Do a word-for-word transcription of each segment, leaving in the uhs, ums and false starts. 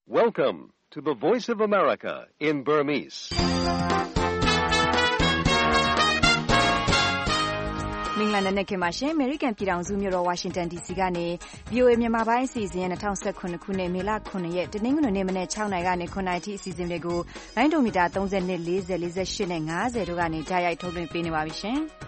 Welcome to the Voice of America in Burmese. မင်္ဂလာနံနက်ခင်းပါရှင်။ American ပြည်ထောင်စုမြို့တော် Washington ဒီ စီ ကနေ ဗွီအိုအေ မြန်မာပိုင်းအစီအစဉ်ရဲ့၂၀၁၇ခုနှစ်မေလခုနှစ်ရက်တနင်္ဂနွေနေ့မနက်၆နာရီကနေခုနှစ်နာရီထိအစီအစဉ်တွေကိုလိုင်းဒိုမီတာ၃၂ ၄၀ ၄၈နဲ့၅၀တို့ကနေကြားရိုက်ထုတ်လွှင့်ပေးနေပါပြီရှင်။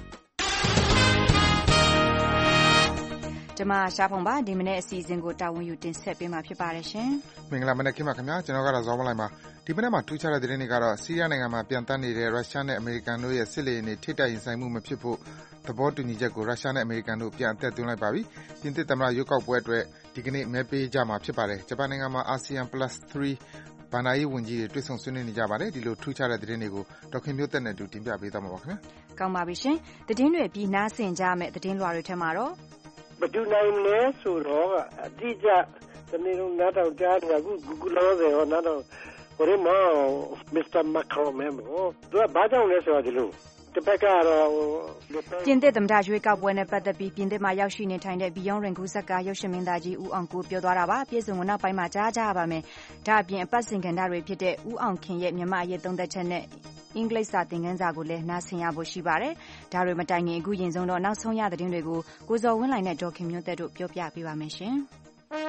ကျွန်မရှားဖုံပါဒီမနေ့အစီအစဉ်ကိုတာဝန်ယူတင်ဆက်ပေးမှာဖြစ်ပါတယ်ရှင်။မင်္ဂလာမနက်ခင်းပါခင်ဗျာကျွန်တော်ကတော့ဇောမလိုက်ပါဒီမနေ့မှာထူးခြားတဲ့သတင်းတွေကတော့ဆီးရီးယားနိုင်ငံမှာပြန်တန်းနေတဲ့ရုရှားနဲ့အမေရိကန်တို့ရဲ့စစ်လေယာဉ်တွေထိတိုက်ရင်ဆိုင်မှုမဖြစ်ဖို့သဘောတူညီချက်ကိုရုရှားနဲ့အမေရိကန်တို့ပြန်အသက်သွင်းလိုက်ပါပြီ။ပြင်သစ်သမ္မတရွေးကောက်ပွဲအတွက်ဒီကနေ့မဲပေးကြမှာဖြစ်ပါတယ်။ဂျပန်နိုင်ငံမှာ အာဆီယံ ပလတ် သုံး ဘဏ္ဍာရေးဝန်ကြီးတွေတွေ့ဆုံဆွေးနွေးနေကြပါတယ်။ဒီလိုထူးခြားတဲ့သတင်းတွေကိုဒေါက်ခင်မျိုးသက်နဲ့အတူတင်ပြပေးသွားမှာပါခင်ဗျာ။ကောင်းပါပြီရှင်။သတင်းတွေပြီးနားဆင်ကြမယ်သတင်းလွှာတွေထဲမှာတော့မတူနိုင်လဲဆိုတော့အတိအကျဒီနေ့တော့နားထောင်ကြားနေတာအခု Google လောဆယ်ဟောနားထောင်ဘယ်မှာ Mister Macron မဲမို့သူကဘာကြောင့်လဲဆိုတော့ဒီလိုတပတ်ကတော့ပြင်သစ်သမ္မတရွေးကောက်ပွဲနဲ့ပတ်သက်ပြီးပြင်သစ်မှာရောက်ရှိနေထိုင်တဲ့ Beyond ရင်ကူးဇက်ကရုပ်ရှင်မင်းသားကြီးဦးအောင်ကိုပြောသွားတာပါ။ပြည်စုံကနောက်ပိုင်းမှာကြားကြရပါမယ်။ဒါအပြင်အပတ်စဉ်ကဏ္ဍတွေဖြစ်တဲ့ဦးအောင်ခင်ရဲ့မြန်မာအရေးသုံးသက်ချက်နဲ့အင်္ဂလိပ်စာသင်ခန်းစာကိုလည်းနားဆင်ရဖို့ရှိပါတယ်။ဒါတွေမတိုင်ခင်အခုရင်ဆုံးတော့နောက်ဆုံးရသတင်းတွေကိုကိုဇော်ဝင်းလှိုင်နဲ့ဒေါ်ခင်မျိုးသက်တို့ပြောပြပေးပါမယ်ရှင်။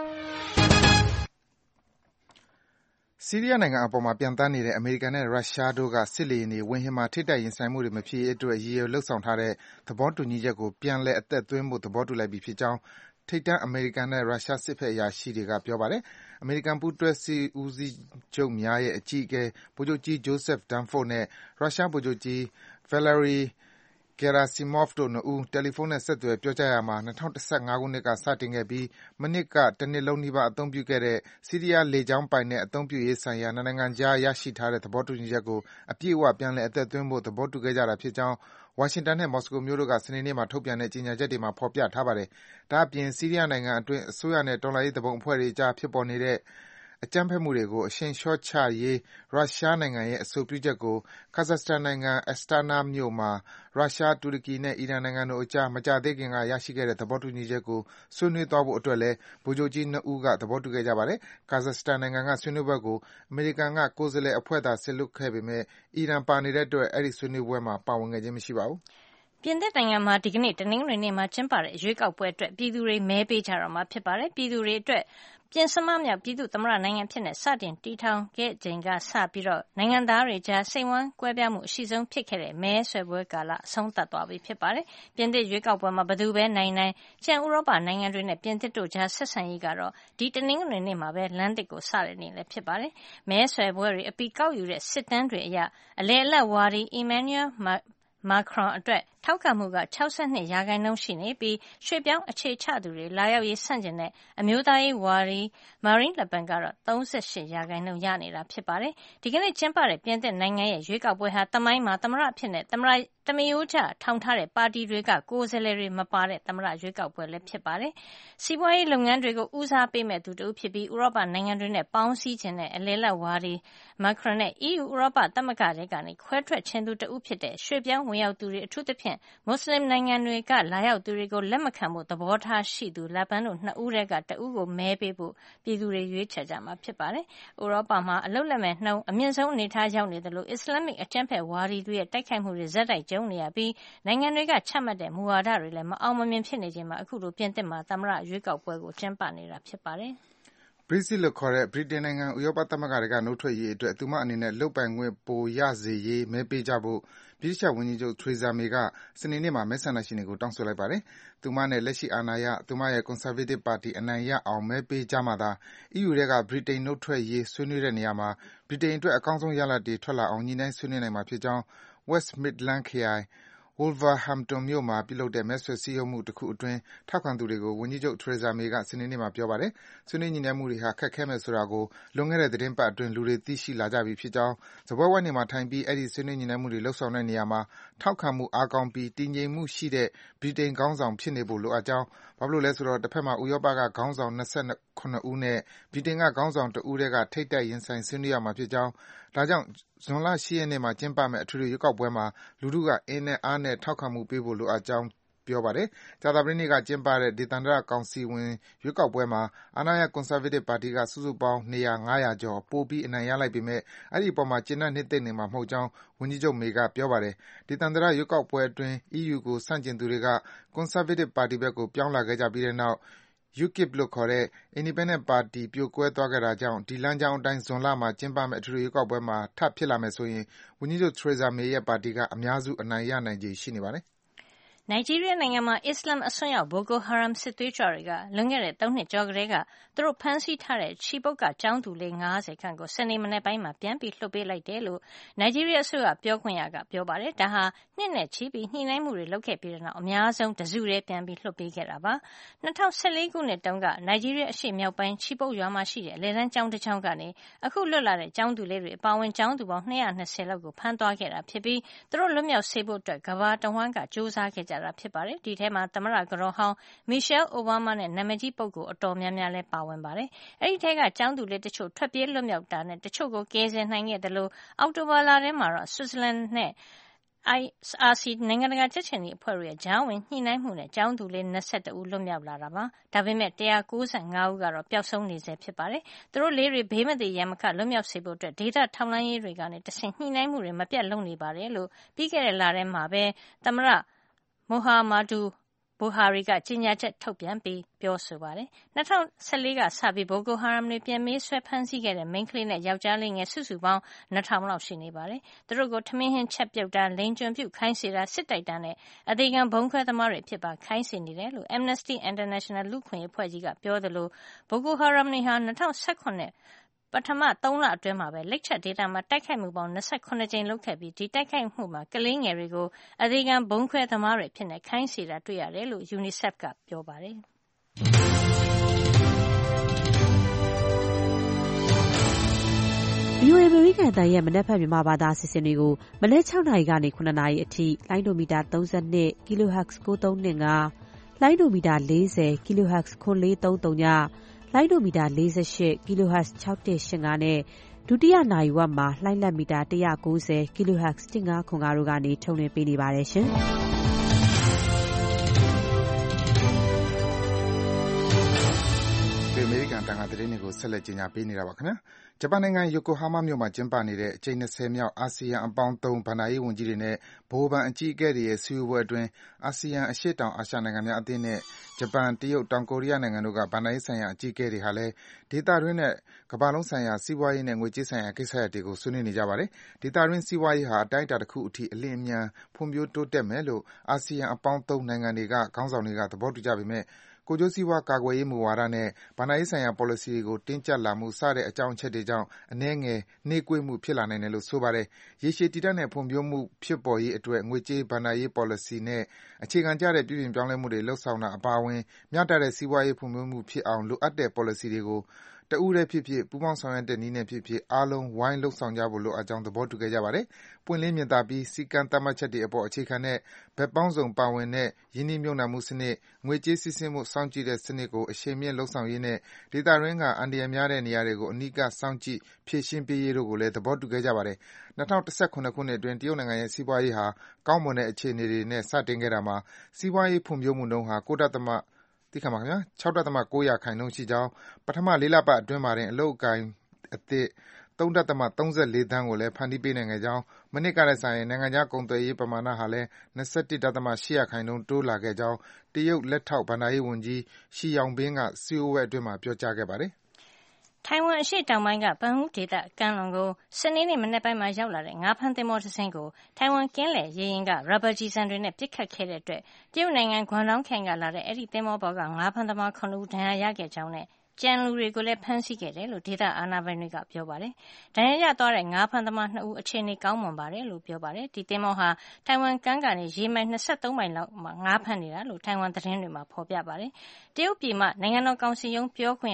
ဆီးရီးယားနိုင်ငံအပေါ်မှာပြန်တန်းနေတဲ့အမေရိကန်နဲ့ရုရှားတို့ကစစ်လေယာဉ်တွေဝေဟင်မှာထိပ်တိုက်ရင်ဆိုင်မှုတွေမဖြစ်ရေးအတွက်ရည်ရွယ်လုပ်ဆောင်ထားတဲ့သဘောတူညီချက်ကိုပြန်လည်အသက်သွင်းဖို့သဘောတူလိုက်ပြီဖြစ်ကြောင်းထိပ်တန်းအမေရိကန်နဲ့ရုရှားစစ်ဘက်အရာရှိတွေကပြောပါတယ်။အမေရိကန်ပူးတွဲစစ်ဦးစီးချုပ်များရဲ့အကြီးအကဲဗိုလ်ချုပ်ကြီး Joseph Dunford နဲ့ရုရှားဗိုလ်ချုပ်ကြီး Valery Gerasimov တို့နှစ်ဦးတယ်လီဖုန်းနဲ့ဆက်သွယ်ပြောကြားရာမှာ၂၀၁၅ခုနှစ်ကစတင်ခဲ့ပြီးမနှစ်ကတနှစ်လုံးနီးပါးအသုံးပြုခဲ့တဲ့ဆီးရီးယားလေကြောင်းပိုင်နက်အသုံးပြုရေးဆိုင်ရာနှစ်နိုင်ငံကြားရရှိထားတဲ့သဘောတူညီချက်ကိုအပြည့်အဝပြန်လည်အသက်သွင်းဖို့သဘောတူခဲ့ကြတာဖြစ်ကြောင်းဝါရှင်တန်နဲ့မော်စကိုမြို့တို့ကစနေနေ့မှာထုတ်ပြန်တဲ့ကြေညာချက်တွေမှာဖော်ပြထားပါတယ်။ဒါ့အပြင်ဆီးရီးယားနိုင်ငံအတွင်းအစိုးရနဲ့တော်လှန်ရေးသူပုန်အဖွဲ့တွေကြားဖြစ်ပေါ်နေတဲ့အကြမ်းဖက်မှုတွေကိုအရှိန်လျှော့ချရေးရုရှားနိုင်ငံရဲ့အဆိုပြုချက်ကို Kazakhstan နိုင်ငံ Astana မြို့မှာရုရှား၊တူရကီနဲ့အီရန်နိုင်ငံတို့အကြားမကြာသေးခင်ကရရှိခဲ့တဲ့သဘောတူညီချက်ကိုဆွေးနွေးသွားဖို့အတွက်လည်းဗိုလ်ချုပ်ကြီးနှစ်ဦးကသဘောတူခဲ့ကြပါတယ်။ Kazakhstan နိုင်ငံကဆွေးနွေးပွဲကိုအမေရိကန်ကကိုယ်စားလှယ်အဖွဲ့သာစေလွှတ်ခဲ့ပေမယ့်အီရန်ပါနေတဲ့အတွက်အဲဒီဆွေးနွေးပွဲမှာပါဝင်ခဲ့ခြင်းမရှိပါဘူး။ပြင်သစ်နိုင်ငံမှာဒီကနေ့တနင်္ဂနွေနေ့မှာကျင်းပတဲ့ရွေးကောက်ပွဲအတွက်ပြည်သူတွေမဲပေးကြတော့မှာဖြစ်ပါတယ်။ပြည်သူတွေအတွက်ပြင်ဆင်မမြောက်ပြည်သူ့သမ္မတနိုင်ငံဖြစ်နေစတင်တည်ထောင်ခဲ့ချိန်ကစပြီးတော့နိုင်ငံသားတွေကြားစိတ်ဝမ်းကွဲပြားမှုအရှိဆုံးဖြစ်ခဲ့တဲ့မဲဆွယ်ပွဲကာလအဆုံးသတ်သွားပြီဖြစ်ပါတယ်။ပြင်သစ်ရွေးကောက်ပွဲမှာဘယ်သူပဲနိုင်နိုင်ကျန်ဥရောပနိုင်ငံတွေနဲ့ပြင်သစ်တို့ကြားဆက်ဆံရေးကတော့ဒီတနင်္ဂနွေနေ့မှာပဲလမ်းသစ်ကိုစတဲ့နေ့လည်းဖြစ်ပါတယ်။မဲဆွယ်ပွဲတွေအပီကောက်ယူတဲ့စစ်တမ်းတွေအရအလယ်အလတ်ဝါဒီ Emmanuel Macron အတွက်ထောက်ခံမှုက၆၂ရာခိုင်နှုန်းရှိနေပြီးရွှေ့ပြောင်းအခြေချသူတွေလာရောက်ရေးဆန့်ကျင်တဲ့အမျိုးသားရေးဝါဒီ Marine Le Pen ကတော့၃၈ရာခိုင်နှုန်းရနေတာဖြစ်ပါတယ်။ဒီကနေ့ကျင်းပတဲ့ပြင်သစ်နိုင်ငံရဲ့ရွေးကောက်ပွဲဟာသမိုင်းမှာသမ္မတအဖြစ်နဲ့သမ္မတတမရိုးကျထောင်ထားတဲ့ပါတီတွေကကိုယ်စားလှယ်တွေမပါတဲ့သမ္မတရွေးကောက်ပွဲလည်းဖြစ်ပါတယ်။စီးပွားရေးလုပ်ငန်းတွေကိုဦးစားပေးမဲ့သူတဦးဖြစ်ပြီးဥရောပနိုင်ငံတွေနဲ့ပေါင်းစည်းခြင်းနဲ့အလယ်လတ်ဝါဒီ Macron နဲ့ အီးယူ ဥရောပသမဂ္ဂထဲကနေခွဲထွက်ခြင်းသူတဦးဖြစ်တဲ့ရွှေ့ပြောင်းဝင်ရောက်သူတွေအထူးသဖြင့်မွတ်စလင်နိုင်ငံတွေကလာရောက်သူတွေကိုလက်မခံဖို့သဘောထားရှိသူ Le Pen တို့နှစ်ဦးထဲကတဦးကိုမဲပေးဖို့ပြည်သူတွေရွေးချယ်ကြမှာဖြစ်ပါတယ်။ဥရောပမှာအလုတ်လက်မဲ့နှုန်းအမြင့်ဆုံးအနေထားရောက်နေတယ်လို့အစ္စလာမစ်အကြမ်းဖက်ဝါဒီတွေရဲ့တိုက်ခိုက်မှုတွေဇက်တိုက်ကြုံနေရပြီးနိုင်ငံတွေကချမှတ်တဲ့မူဝါဒတွေလည်းမအောင်မမြင်ဖြစ်နေချိန်မှာအခုလိုပြင်သစ်မှာသမ္မတရွေးကောက်ပွဲကိုကျင်းပနေတာဖြစ်ပါတယ်။ Brexit လို့ခေါ်တဲ့ဗြိတိန်နိုင်ငံဥရောပသမဂ္ဂထဲကနုတ်ထွက်ရေးအတွက်သူမအနေနဲ့လုပ်ပိုင်ခွင့်ပိုရစေရေးမဲပေးကြဖို့ဗြိတိသျှဝန်ကြီးချုပ် Theresa May ကစနေနေ့မှာမဲဆန္ဒရှင်တွေကိုတောင်းဆိုလိုက်ပါတယ်။သူမနဲ့လက်ရှိအာဏာရသူမရဲ့ Conservative ပါတီအနိုင်ရအောင်မဲပေးကြမှသာ အီးယူထဲကဗြိတိန်နုတ်ထွက်ရေးဆွေးနွေးတဲ့နေရာမှာဗြိတိန်အတွက်အကောင်းဆုံးရလဒ်တွေထွက်လာအောင်ညှိနှိုင်းဆွေးနွေးနိုင်မှာဖြစ်ကြောင်း West Midlands ခရိုင် Wolverhampton မြို့မှာပြုလုပ်တဲ့မဲဆွယ်စည်းရုံးမှုတခုအတွင်းထောက်ခံသူတွေကိုဝန်ကြီးချုပ် Theresa May ကစနေနေ့မှာပြောပါတယ်။ဆွေးနွေးညှိနှိုင်းမှုတွေဟာခက်ခဲမယ်ဆိုတာကိုလွန်ခဲ့တဲ့သီတင်းပတ်အတွင်းလူတွေသိရှိလာကြပြီဖြစ်ကြောင်းစားပွဲဝိုင်းတွေမှာထိုင်ပြီးအဲဒီဆွေးနွေးညှိနှိုင်းမှုတွေလုပ်ဆောင်တဲ့နေရာမှာထောက်ခံမှုအားကောင်းပြီးတည်ငြိမ်မှုရှိတဲ့ဗြိတိန်ခေါင်းဆောင်ဖြစ်နေဖို့လိုအပ်ကြောင်းဘာဖြစ်လို့လဲဆိုတော့တစ်ဖက်မှာဥရောပကခေါင်းဆောင်၂၇ဦးနဲ့ဗြိတိန်ကခေါင်းဆောင်တဦးတည်းကထိပ်တိုက်ရင်ဆိုင်ဆွေးနွေးရမှာဖြစ်ကြောင်းဒါကြောင့်ဇွန်လ၈ရက်နေ့မှာကျင်းပမယ့်အထွေထွေရွေးကောက်ပွဲမှာလူထုကအင်နဲ့အားနဲ့ထောက်ခံမှုပေးဖို့လိုအပ်ကြောင်းပြောပါတယ်။ကြာသပတေးနေ့ကကျင်းပတဲ့ဒေသန္တရကောင်စီဝင်ရွေးကောက်ပွဲမှာအာဏာရ Conservative ပါတီကစုစုပေါင်းနေရာ ငါးရာကျော်ပိုပြီးအနိုင်ရလိုက်ပေမဲ့အဲဒီအပေါ်မှာကျေနပ်နှစ်သိမ့်နေမှာမဟုတ်ကြောင်းဝန်ကြီးချုပ် May ကပြောပါတယ်။ဒေသန္တရရွေးကောက်ပွဲအတွင်း အီးယူ ကိုဆန့်ကျင်သူတွေက Conservative ပါတီဘက်ကိုပြောင်းလာခဲ့ကြပြီးတဲ့နောက် ယူကစ် လို့ခေါ်တဲ့ Independent ပါတီပြိုကွဲသွားခဲ့တာကြောင့်ဒီလမ်းကြောင်းအတိုင်းဇွန်လမှာကျင်းပမယ့်အထွေထွေရွေးကောက်ပွဲမှာထပ်ဖြစ်လာမယ်ဆိုရင်ဝန်ကြီးချုပ် Theresa May ရဲ့ပါတီကအများစုအနိုင်ရနိုင်ခြေရှိနေပါတယ်။နိုင်ဂျီးရီးယားနိုင်ငံမှာအစ္စလာမ်အစွန်းရောက် Boko Haram စစ်သွေးကြွတွေကလွန်ခဲ့တဲ့သုံးနှစ်ကျော်ကတည်းကသူတို့ဖမ်းဆီးထားတဲ့ချီပုတ်ကကျောင်းသူလေးငါးဆယ်ခန့်ကိုစနေမနက်ပိုင်းမှာပြန်ပြီးလွှတ်ပေးလိုက်တယ်လို့နိုင်ဂျီးရီးယားအစိုးရပြောခွင့်ရကပြောပါတယ်။ဒါဟာနှစ်နဲ့ချီပြီးညှိနှိုင်းမှုတွေလုပ်ခဲ့ပြီးတဲ့နောက်အများဆုံးတစုတည်းပြန်ပြီးလွှတ်ပေးခဲ့တာပါ။၂၀၁၄ခုနှစ်တုန်းကနိုင်ဂျီးရီးယားအရှေ့မြောက်ပိုင်းချီပုတ်ရွာမှာရှိတဲ့အလယ်တန်းကျောင်းတစ်ကျောင်းကနေအခုလွတ်လာတဲ့ကျောင်းသူလေးတွေအပါအဝင်ကျောင်းသူပေါင်း၂၂၀လောက်ကိုဖမ်းသွားခဲ့တာဖြစ်ပြီးသူတို့လွတ်မြောက်စေဖို့အတွက်ကမ္ဘာတဝှမ်းကကြိုးစားခဲ့ကြတာဖြစ်ပါတယ်။ဒီထဲမှာသမ္မတကတော်ဟောင်း Michelle Obama နဲ့နာမည်ကြီးပုဂ္ဂိုလ်အတော်များများလည်းပါဝင်ပါတယ်။အဲဒီထဲကကျောင်းသူလေးတချို့ထွက်ပြေးလွတ်မြောက်တာနဲ့တချို့ကိုကယ်ဆယ်နိုင်ခဲ့တယ်လို့အောက်တိုဘာလထဲမှာတော့ Switzerland နဲ့ I R C နိုင်ငံတကာကြက်ခြေနီအဖွဲ့တို့ရဲ့ကြားဝင်ညှိနှိုင်းမှုနဲ့ကျောင်းသူလေး၂၁ဦးလွတ်မြောက်လာတာပါ။ဒါပေမဲ့၁၉၅ဦးကတော့ပျောက်ဆုံးနေဆဲဖြစ်ပါတယ်။သူတို့လေးတွေဘေးမသေရန်မခလွတ်မြောက်စေဖို့အတွက်ဒေသထောက်လှမ်းရေးတွေကနေတဆင့်ညှိနှိုင်းမှုတွေမပြတ်လုပ်နေပါတယ်လို့ပြီးခဲ့တဲ့လထဲမှာပဲသမ္မတ Muhammadu Buhari ကကြေညာချက်ထုတ်ပြန်ပြီးပြောဆိုပါတယ်။၂၀၁၄ကစပြီး Boko Haram တွေပြန်မေးဆွဲဖမ်းဆီးခဲ့တဲ့မိန်းကလေးနဲ့ယောက်ျားလေးငယ်စုစုပေါင်းနှစ်ထောင်လောက်ရှိနေပါတယ်။သူတို့ကိုထမင်းဟင်းချက်ပြုတ်တာလိင်ကျွန်ပြုခိုင်းစေတာစစ်တိုက်တာနဲ့အသေခံဗုံးခွဲသမားတွေဖြစ်ပါခိုင်းစေနေတယ်လို့ Amnesty International လူ့အခွင့်အရေးအဖွဲ့ကြီးကပြောသလို Boko Haram တွေဟာ၂၀၁၇ပထမသုံးလအတွင်းမှာပဲလက်ချက်ဒေသမှာတိုက်ခိုက်မှုပေါင်း၂၇ကြိမ်လုပ်ခဲ့ပြီးဒီတိုက်ခိုက်မှုမှာကလေးငယ်တွေကိုအသေခံဗုံးခွဲသမားတွေဖြစ်နေခိုင်းစေတာတွေ့ရတယ်လို့ UNICEF ကပြောပါတယ်။ဗွီအိုအေ အမေရိကန်အသံရဲ့မနက်ဖြန်မြန်မာဘာသာအစီအစဉ်တွေကိုမနက်၆နာရီကနေ၇နာရီအထိလိုင်းဒိုမီတာ၃၂ kHz ၉၃၂၅လိုင်းဒိုမီတာ၄၀ kHz ခွန်၄၃၀ညလိုင်းဒိုမီတာ၄၈ kHz ၆၁၈၅နဲ့ဒုတိယနာရီဝက်မှာလှိုင်းလက်မီတာ၁၉၀ kHz ၁၅ခွန်၅တို့ကနေထုတ်လွှင့်ပေးနေပါတယ်ရှင်။အမေရိကန်တန်ခါသတင်းတွေကိုဆက်လက်ကြီးညာပေးနေတာပါခင်ဗျာဂျပန်နိုင်ငံယိုကိုဟာမာမြို့မှာကျင်းပနေတဲ့အကြိမ်၂၀မြောက်အာဆီယံအပေါင်းသုံးဘဏ္ဍာရေးဝန်ကြီးတွေနဲ့ဗဟိုဘဏ်အကြီးအကဲတွေရဲ့စည်းဝေးပွဲအတွင်းအာဆီယံအရှေ့တောင်အာရှနိုင်ငံများအသင်းနဲ့ဂျပန်တရုတ်တောင်ကိုရီးယားနိုင်ငံတို့ကဘဏ္ဍာရေးဆိုင်ရာအကြီးအကဲတွေဟာလည်းဒေသတွင်းနဲ့ကမ္ဘာလုံးဆိုင်ရာစီးပွားရေးနဲ့ငွေကြေးဆိုင်ရာကိစ္စရပ်တွေကိုဆွေးနွေးနေကြပါတယ်ဒေသတွင်းစီးပွားရေးဟာအတိုင်းအတာတစ်ခုအထိအလျင်အမြန်ဖွံ့ဖြိုးတိုးတက်မယ်လို့အာဆီယံအပေါင်းသုံးနိုင်ငံတွေကခေါင်းဆောင်တွေကသဘောတူကြပေမဲ့ကိုယ်ကျိုးစီးပွားကာကွယ်ရေးမူဝါဒနဲ့ဘဏ္ဍာရေးဆိုင်ရာပေါ်လစီတွေကိုတင်းကျပ်လာမှုစတဲ့အကြောင်းအချက်တွေကြောင့်အနည်းငယ်နှေးကွေးမှုဖြစ်လာနိုင်တယ်လို့ဆိုပါတယ်။ရေရှည်တည်တံ့တဲ့ဖွံ့ဖြိုးမှုဖြစ်ပေါ်ရေးအတွက်ငွေကြေးဘဏ္ဍာရေးပေါ်လစီနဲ့အခြေခံကျတဲ့ပြုပြင်ပြောင်းလဲမှုတွေလုပ်ဆောင်တာအပါအဝင်မျှတတဲ့စီးပွားရေးဖွံ့ဖြိုးမှုဖြစ်အောင်လိုအပ်တဲ့ပေါ်လစီတွေကိုတဦးတည်းဖြစ်ဖြစ်ပူးပေါင်းဆောင်ရွက်တဲ့နည်းနဲ့ဖြစ်ဖြစ်အားလုံးဝိုင်းလုပ်ဆောင်ကြဖို့လိုအပ်ကြောင်းသဘောတူခဲ့ကြပါတယ်။ပွင့်လင်းမြင်သာပြီးစည်းကမ်းသတ်မှတ်ချက်တွေအပေါ်အခြေခံတဲ့ဘက်ပေါင်းစုံပါဝင်တဲ့ယင်းနှိမ့်ညွတ်နှံမှုစနစ်၊ငွေကြေးစီးဆင်းမှုစောင့်ကြည့်တဲ့စနစ်ကိုအရှိန်မြင့်လုပ်ဆောင်ရေးနဲ့ဒေသတွင်းကအန္တရာယ်များတဲ့နေရာတွေကိုအနီးကပ်စောင့်ကြည့်ဖြေရှင်းပေးရေးတို့ကိုလည်းသဘောတူခဲ့ကြပါတယ်။၂၀၁၇ခုနှစ်အတွင်းတရုတ်နိုင်ငံရဲ့စီးပွားရေးဟာကောင်းမွန်တဲ့အခြေအနေတွေနဲ့စတင်ခဲ့တာမှာစီးပွားရေးဖွံ့ဖြိုးမှုနှုန်းဟာ၆.၉ ရာခိုင်နှုန်းရှိကြောင်းပထမလေးလပတ်အတွင်းမှာတင်အလုပ်အကိုင်အသစ် ၃.၃၄ သန်းကိုလည်းဖန်တီးပေးနိုင်ခဲ့ကြောင်းမနှစ်ကထက်စာရင်နိုင်ငံခြားကုန်သွယ်ရေးပမာဏဟာလည်း၂၁.၈ ရာခိုင်နှုန်းတိုးလာခဲ့ကြောင်းတရုတ်လက်ထောက်ဘဏ္ဍာရေးဝန်ကြီး Shi Yongbing ကစည်းဝေးပွဲအတွင်းပြောကြားခဲ့ပါတယ်။ထိုင်ဝမ်အရှေ့တောင်ပိုင်းကပန်ဟူးဒေသကမ်းလွန်ကိုစနေနေ့မနက်ပိုင်းမှာရောက်လာတဲ့ငါးဖမ်းသင်္ဘောတစ်စင်းကိုထိုင်ဝမ်ကင်းလယ်ရေယာဉ်ကရာဘာကျည်ဆံတွေနဲ့ပစ်ခတ်ခဲ့တဲ့အတွက်တရုတ်နိုင်ငံဂွမ်ဒေါင်းခရိုင်ကလာတဲ့အဲဒီသင်္ဘောပေါ်ကငါးဖမ်းသမားခုနစ်ဦးဒဏ်ရာရခဲ့ကြောင်းနဲ့ကျန်လူတွေကိုလည်းဖမ်းဆီးခဲ့တယ်လို့ဒေသအာဏာပိုင်တွေကပြောပါတယ်။ဒဏ်ရာရသွားတဲ့ငါးဖမ်းသမားနှစ်ဦးအခြေအနေကောင်းမွန်ပါတယ်လို့ပြောပါတယ်။ဒီသင်္ဘောဟာထိုင်ဝမ်ကမ်းကနေရေမိုင်၂၃မိုင်လောက်မှာငါးဖမ်းနေတာလို့ထိုင်ဝမ်သတင်းတွေမှာဖော်ပြပါတယ်။တရုတ်ပြည်မှနိုင်ငံတော်ကောင်စီရုံးပြောခွင့်ရ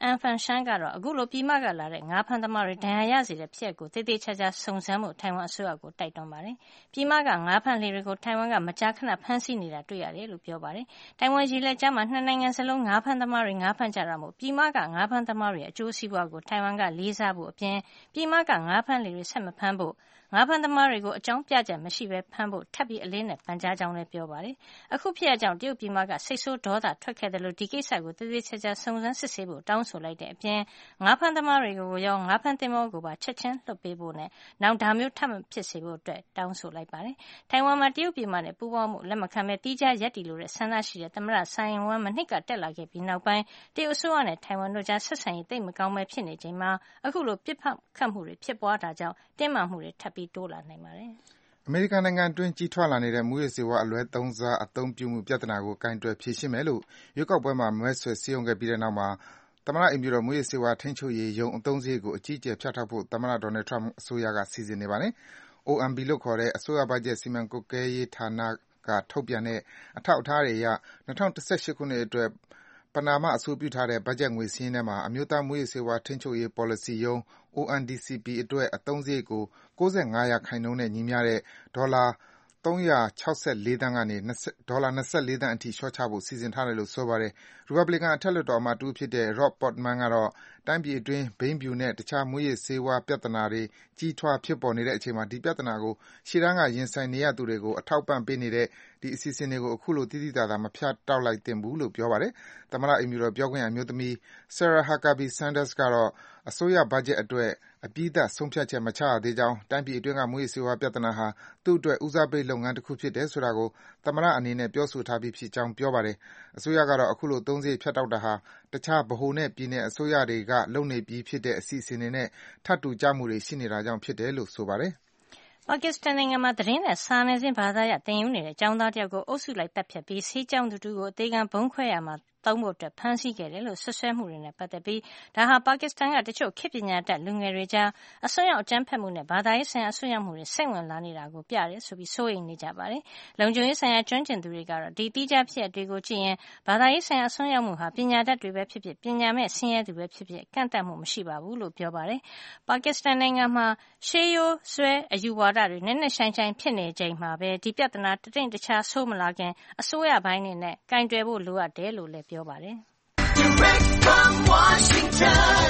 အန်ဖန်ရှန်ကတော့အခုလိုပြည်မကလာတဲ့ငါးဖမ်းသမားတွေဒဏ်ရာရစေတဲ့ဖြစ်ရပ်ကိုသေသေးချာချာစုံစမ်းမှုထိုင်ဝမ်အစိုးရကိုတိုက်တွန်းပါတယ်။ပြည်မကငါးဖမ်းလှေတွေကိုထိုင်ဝမ်ကမကြာခဏဖမ်းဆီးနေတာတွေ့ရတယ်လို့ပြောပါတယ်။တိုင်ဝမ်ရေလက်ကြားမှာနှစ်နိုင်ငံစလုံးငါးဖမ်းသမားတွေငါးဖမ်းကြတာမို့ပြည်မကငါးဖမ်းသမားတွေရဲ့အကျိုးစီးပွားကိုထိုင်ဝမ်ကလေးစားဖို့အပြင်ပြည်မကငါးဖမ်းလှေတွေဆက်မဖမ်းဖို့ငါးဖမ်းသမားတွေကိုအကြောင်းပြချက်မရှိဘဲဖမ်းဖို့ထပ်ပြီးအလေးနဲ့ပန်ကြားကြောင်းလည်းပြောပါတယ်။အခုဖြစ်ရကြောင်းတရုတ်ပြည်မကစိတ်ဆိုးဒေါသထွက်ခဲ့တယ်လို့ဒီကိစ္စကိုသေသေးချာချာစုံစမ်းစစ်ဆေးဖို့တောင်းဆိုလိုက်တဲ့အပြင်ငါးဖမ်းသမားတွေကိုရောငါးဖမ်းသင်္ဘောကိုပါချက်ချင်းလွှတ်ပေးဖို့နဲ့နောက်ဒါမျိုးထပ်မဖြစ်စေဖို့အတွက်တောင်းဆိုလိုက်ပါတယ်။ထိုင်ဝမ်မှာတရုတ်ပြည်မနဲ့ပူးပေါင်းမှုလက်မခံပဲတီးခြားရပ်တည်လို့တဲ့ဆန္ဒရှိတဲ့သမ္မတဆိုင်ယင်ဝမ်မနှစ်ကတက်လာခဲ့ပြီးနောက်ပိုင်းတရုတ်အစိုးရနဲ့ထိုင်ဝမ်တို့ကြားဆက်ဆံရေးသိပ်မကောင်းပဲဖြစ်နေချိန်မှာအခုလိုပြစ်ခတ်မှုတွေဖြစ်ပွားတာကြောင့်တင်းမာမှုတွေထပ်ပြီးတိုးလာနိုင်ပါတယ်အမေရိကန်နိုင်ငံအတွင်းကြီးထွားလာနေတဲ့မူရစေဝါအလွဲသုံးစားအသုံးပြုမှုပြဿနာကိုကင်တွယ်ဖြေရှင်းမယ်လို့ရွေးကောက်ပွဲမှာမဲဆွယ်စည်းရုံးခဲ့ပြီးတဲ့နောက်မှာသမ္မတအိမ်ပြည်တော်မူရစေဝါထိန်းချုပ်ရေးယုံအသုံးစရိတ်ကိုအကြီးအကျယ်ဖြတ်တောက်ဖို့သမ္မတဒေါ်နယ်ထရမ့်အစိုးရကစီစဉ်နေပါတယ်။ အို အမ် ပီ လို့ခေါ်တဲ့အစိုးရဘတ်ဂျက်စီမံကွပ်ကဲရေးဌာနကထုတ်ပြန်တဲ့အထောက်အထားတွေအရ၂၀၁၈ခုနှစ်အတွက်ပဏာမအဆိုပြုထားတဲ့ဘတ်ဂျက်ငွေစာရင်းထဲမှာအမျိုးသားမူးယစ်ဆေးဝါးထိန်းချုပ်ရေးပေါ်လစီရုံး အို အန် ဒီ စီ ပီ အတွက်အသုံးစရိတ်ကို၉၅ရာခိုင်နှုန်းနဲ့ညီမျှတဲ့ဒေါ်လာသုံးရာ၆၄သန်းကနေဒေါ်လာ၂၄သန်းအထိလျှော့ချဖို့စီစဉ်ထားတယ်လို့ဆိုပါတယ်။ ရီပတ်ဘလီကန်အထက်လွှတ်တော်အမတ်တဦးဖြစ်တဲ့ Rob Portman ကတော့တိုင်းပြည်အတွင်းဘိန်းဖြူနဲ့တခြားမူးယစ်ဆေးဝါးပြဿနာတွေကြီးထွားဖြစ်ပေါ်နေတဲ့အချိန်မှာဒီပြဿနာကိုရှေ့တန်းကရင်ဆိုင်နေရသူတွေကိုအထောက်အပံ့ပေးနေတဲ့အစီအစဉ်တွေကိုအခုလိုသိသိသာသာမဖြတ်တောက်လိုက်သင့်ဘူးလို့ပြောပါတယ်။သမ္မတအိမ်ဖြူတော်ပြောခွင့်ရအမျိုးသမီး Sarah Huckabee Sanders ကတော့အစိုးရဘတ်ဂျက်အတွက်အပြီးသတ်ဆုံးဖြတ်ချက်မချရသေးကြောင်းတိုင်းပြည်အတွင်းကမူးယစ်ဆေးဝါးပြဿနာဟာသူ့အတွက်ဦးစားပေးလုပ်ငန်းတခုဖြစ်တယ်ဆိုတာကိုသမ္မတအနေနဲ့ပြောဆိုထားပြီးဖြစ်ကြောင်းပြောပါတယ်။အစိုးရကတော့အခုလိုအသုံးစရိတ်ဖြတ်တောက်တာဟာတခြားဗဟိုနဲ့ပြည်နယ်အစိုးရတွေကလုပ်နေပြီးဖြစ်တဲ့အစီအစဉ်တွေနဲ့ထပ်တူကျမှုတွေရှိနေတာကြောင့်ဖြစ်တယ်လို့ဆိုပါတယ်။ပါကစ္စတန်နိုင်ငံမှာသတင်းနဲ့စာနယ်ဇင်းဘာသာရပ်သင်ယူနေတဲ့ကျောင်းသားတယောက်ကိုအုပ်စုလိုက်တပ်ဖြတ်ပြီးဆေးကျောင်းသူတူကိုအသေးခံဗုံးခွဲရာမှာသုံးဖို့အတွက်ဖမ်းဆီးခဲ့တယ်လို့ဆွဆွဲမှုတွေနဲ့ပတ်သက်ပြီးဒါဟာပါကစ္စတန်ကတချို့ခေတ်ပညာတတ်လူငယ်တွေကြားအစွန်းရောက်အကြမ်းဖက်မှုနဲ့ဘာသာရေးဆိုင်ရာအစွန်းရောက်မှုတွေစိတ်ဝင်လာနေတာကိုပြတယ်ဆိုပြီးစိုးရိမ်နေကြပါတယ်။လုံခြုံရေးဆိုင်ရာကျွမ်းကျင်သူတွေကတော့ဒီတိကျဖြစ်ရပ်တွေကိုကြည့်ရင်ဘာသာရေးဆိုင်ရာအစွန်းရောက်မှုဟာပညာတတ်တွေပဲဖြစ်ဖြစ်ပညာမဲ့ဆင်းရဲသူပဲဖြစ်ဖြစ်ကန့်သတ်မှုမရှိပါဘူးလို့ပြောပါတယ်။ပါကစ္စတန်နိုင်ငံမှာရှေးရိုးဆွဲအယူဝါဒတွေနဲ့နဲ့ဆိုင်ဆိုင်ဖြစ်နေချိန်မှာပဲဒီပြဿနာတတိမ်တခြားဆိုးမလာခင်အစိုးရပိုင်းနဲ့ကင်တွယ်ဖို့လိုအပ်တယ်လို့လည်းပြောပါတယ်။ Direct from Washington,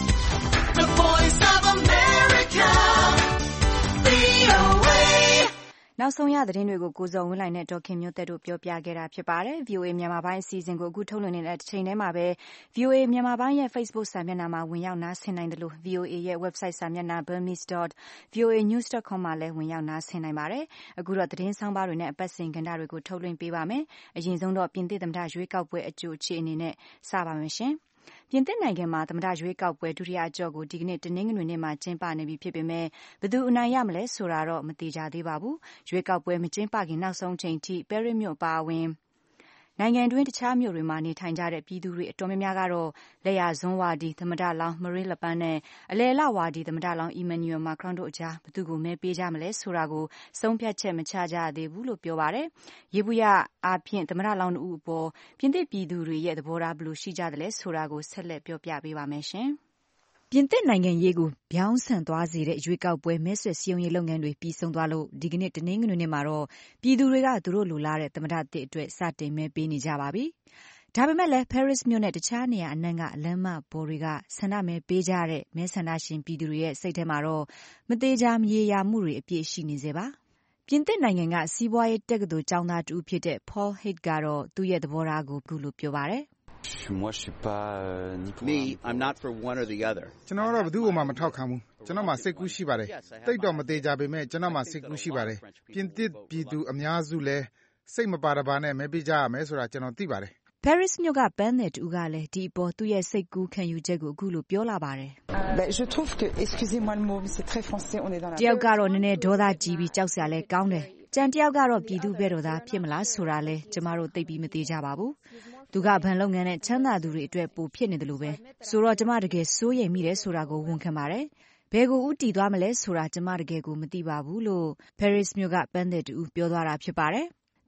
the Voice of America, ဗွီအိုအေနောက်ဆုံးရသတင်းတွေကိုကိုဇော်ဝင်းလှိုင်နဲ့ဒေါ်ခင်မျိုးသက်တို့ပြောပြခဲ့တာဖြစ်ပါတယ်။ ဗွီအိုအေမြန်မာပိုင်းအစီအစဉ်ကိုအခုထုတ်လွှင့်နေတဲ့တစ်ချိန်တည်းမှာပဲ ဗွီအိုအေမြန်မာပိုင်းရဲ့ Facebook စာမျက်နှာမှာဝင်ရောက်နားဆင်နိုင်တယ်လို့ ဗွီအိုအေရဲ့ website စာမျက်နှာ burmese dot voa news dot com မှာလည်းဝင်ရောက်နားဆင်နိုင်ပါတယ်။အခုတော့သတင်းဆောင်ပါတွေနဲ့အပတ်စဉ်ကဏ္ဍတွေကိုထုတ်လွှင့်ပေးပါမယ်။အရင်ဆုံးတော့ပြင်သစ်သမ္မတရွေးကောက်ပွဲအကြိုအခြေအနေနဲ့စပါမယ်ရှင်။ပြင်သစ်နိုင်ငံမှာသမ္မတရွေးကောက်ပွဲဒုတိယအကြော့ကိုဒီကနေ့တနင်္ဂနွေနေ့မှာကျင်းပနေပြီဖြစ်ပေမဲ့ဘယ်သူအနိုင်ရမလဲဆိုတာတော့မသေချာသေးပါဘူး။ရွေးကောက်ပွဲမကျင်းပခင်နောက်ဆုံးချိန်ထိပဲရစ်မြို့အပါအဝင်နိုင်ငံတွင်းတခြားမြို့တွေမှာနေထိုင်ကြတဲ့ပြည်သူတွေအတော်များများကတော့လက်ယာစွန်းဝါဒီသမ္မတလောင်း Marine Le Pen နဲ့အလယ်လဝါဒီသမ္မတလောင်း Emmanuel Macron တို့အကြားဘယ်သူကိုမဲပေးကြမလဲဆိုတာကိုဆုံးဖြတ်ချက်မချကြသေးဘူးလို့ပြောပါတယ်။ယေဘုယျအားဖြင့်သမ္မတလောင်းတို့အပေါ်ပြင်သစ်ပြည်သူတွေရဲ့သဘောထားဘယ်လိုရှိကြသလဲဆိုတာကိုဆက်လက်ပြောပြပေးပါမယ်ရှင်။ပြင်သစ်နိုင်ငံရေးကိုပြောင်းဆန်သွားစေတဲ့ရွေးကောက်ပွဲမဲဆွယ်စည်းရုံးရေးလုပ်ငန်းတွေပြီးဆုံးသွားလို့ဒီကနေ့တနင်္ဂနွေနေ့မှာတော့ပြည်သူတွေကသူတို့လိုလားတဲ့သမ္မတသစ်အတွက်စတင်မဲပေးနေကြပါပြီ။ဒါပေမဲ့လည်း Paris မြို့နဲ့တခြားနေရာအနှံ့ကလမ်းမပေါ်တွေကဆန္ဒမဲပေးကြတဲ့မဲဆန္ဒရှင်ပြည်သူတွေရဲ့စိတ်ထဲမှာတော့မသေးချာမရေရာမှုတွေအပြည့်ရှိနေစေပါ။ပြင်သစ်နိုင်ငံကစီးပွားရေးတက္ကသိုလ်ကျောင်းသားတူဖြစ်တဲ့ Paul Haid ကတော့သူ့ရဲ့သဘောထားကိုအခုလိုပြောပါတယ်။ Moi, je suis pas euh, ni pour Me, I'm not for one or the other. ကျွန်တော်တော့ဘယ်သူ့ကိုမှမထောက်ခံဘူး။ကျွန်တော်မှစိတ်ကူးရှိပါတယ်။တိတ်တော့မသေးကြပေမဲ့ကျွန်တော်မှစိတ်ကူးရှိပါတယ်။ပြင်သစ်ပြည်သူအများစုလည်းစိတ်မပါတပါနဲ့မဲပေးကြရမယ်ဆိုတာကျွန်တော်သိပါတယ်။ Paris မြို့ကပန်းနယ်တူကလည်းဒီအပေါ်သူ့ရဲ့စိတ်ကူးခံယူချက်ကိုအခုလိုပြောလာပါတယ်။ Ben je trouve que excusez-moi le mot mais c'est très français on est dans la တယောက်ကတော့နည်းနည်းဒေါသကြီးပြီးကြောက်စရာလဲကောင်းတယ်။ကြံတယောက်ကတော့ပြည်သူဘဲတော်သားဖြစ်မလားဆိုတာလဲကျမတို့သိပြီးမသေးကြပါဘူး။သူကဗန်လုပ်ငန်းနဲ့ချမ်းသာသူတွေအတွက်ပိုဖြစ်နေတယ်လို့ပဲဆိုတော့ကျမတကယ်စိုးရိမ်မိတယ်ဆိုတာကိုဝန်ခံပါတယ်။ဘယ်ကိုဥတီသွားမလဲဆိုတာကျမတကယ်ကိုမသိပါဘူးလို့ Paris မြို့ကပန်းတဲ့တူပြောသွားတာဖြစ်ပါတယ်။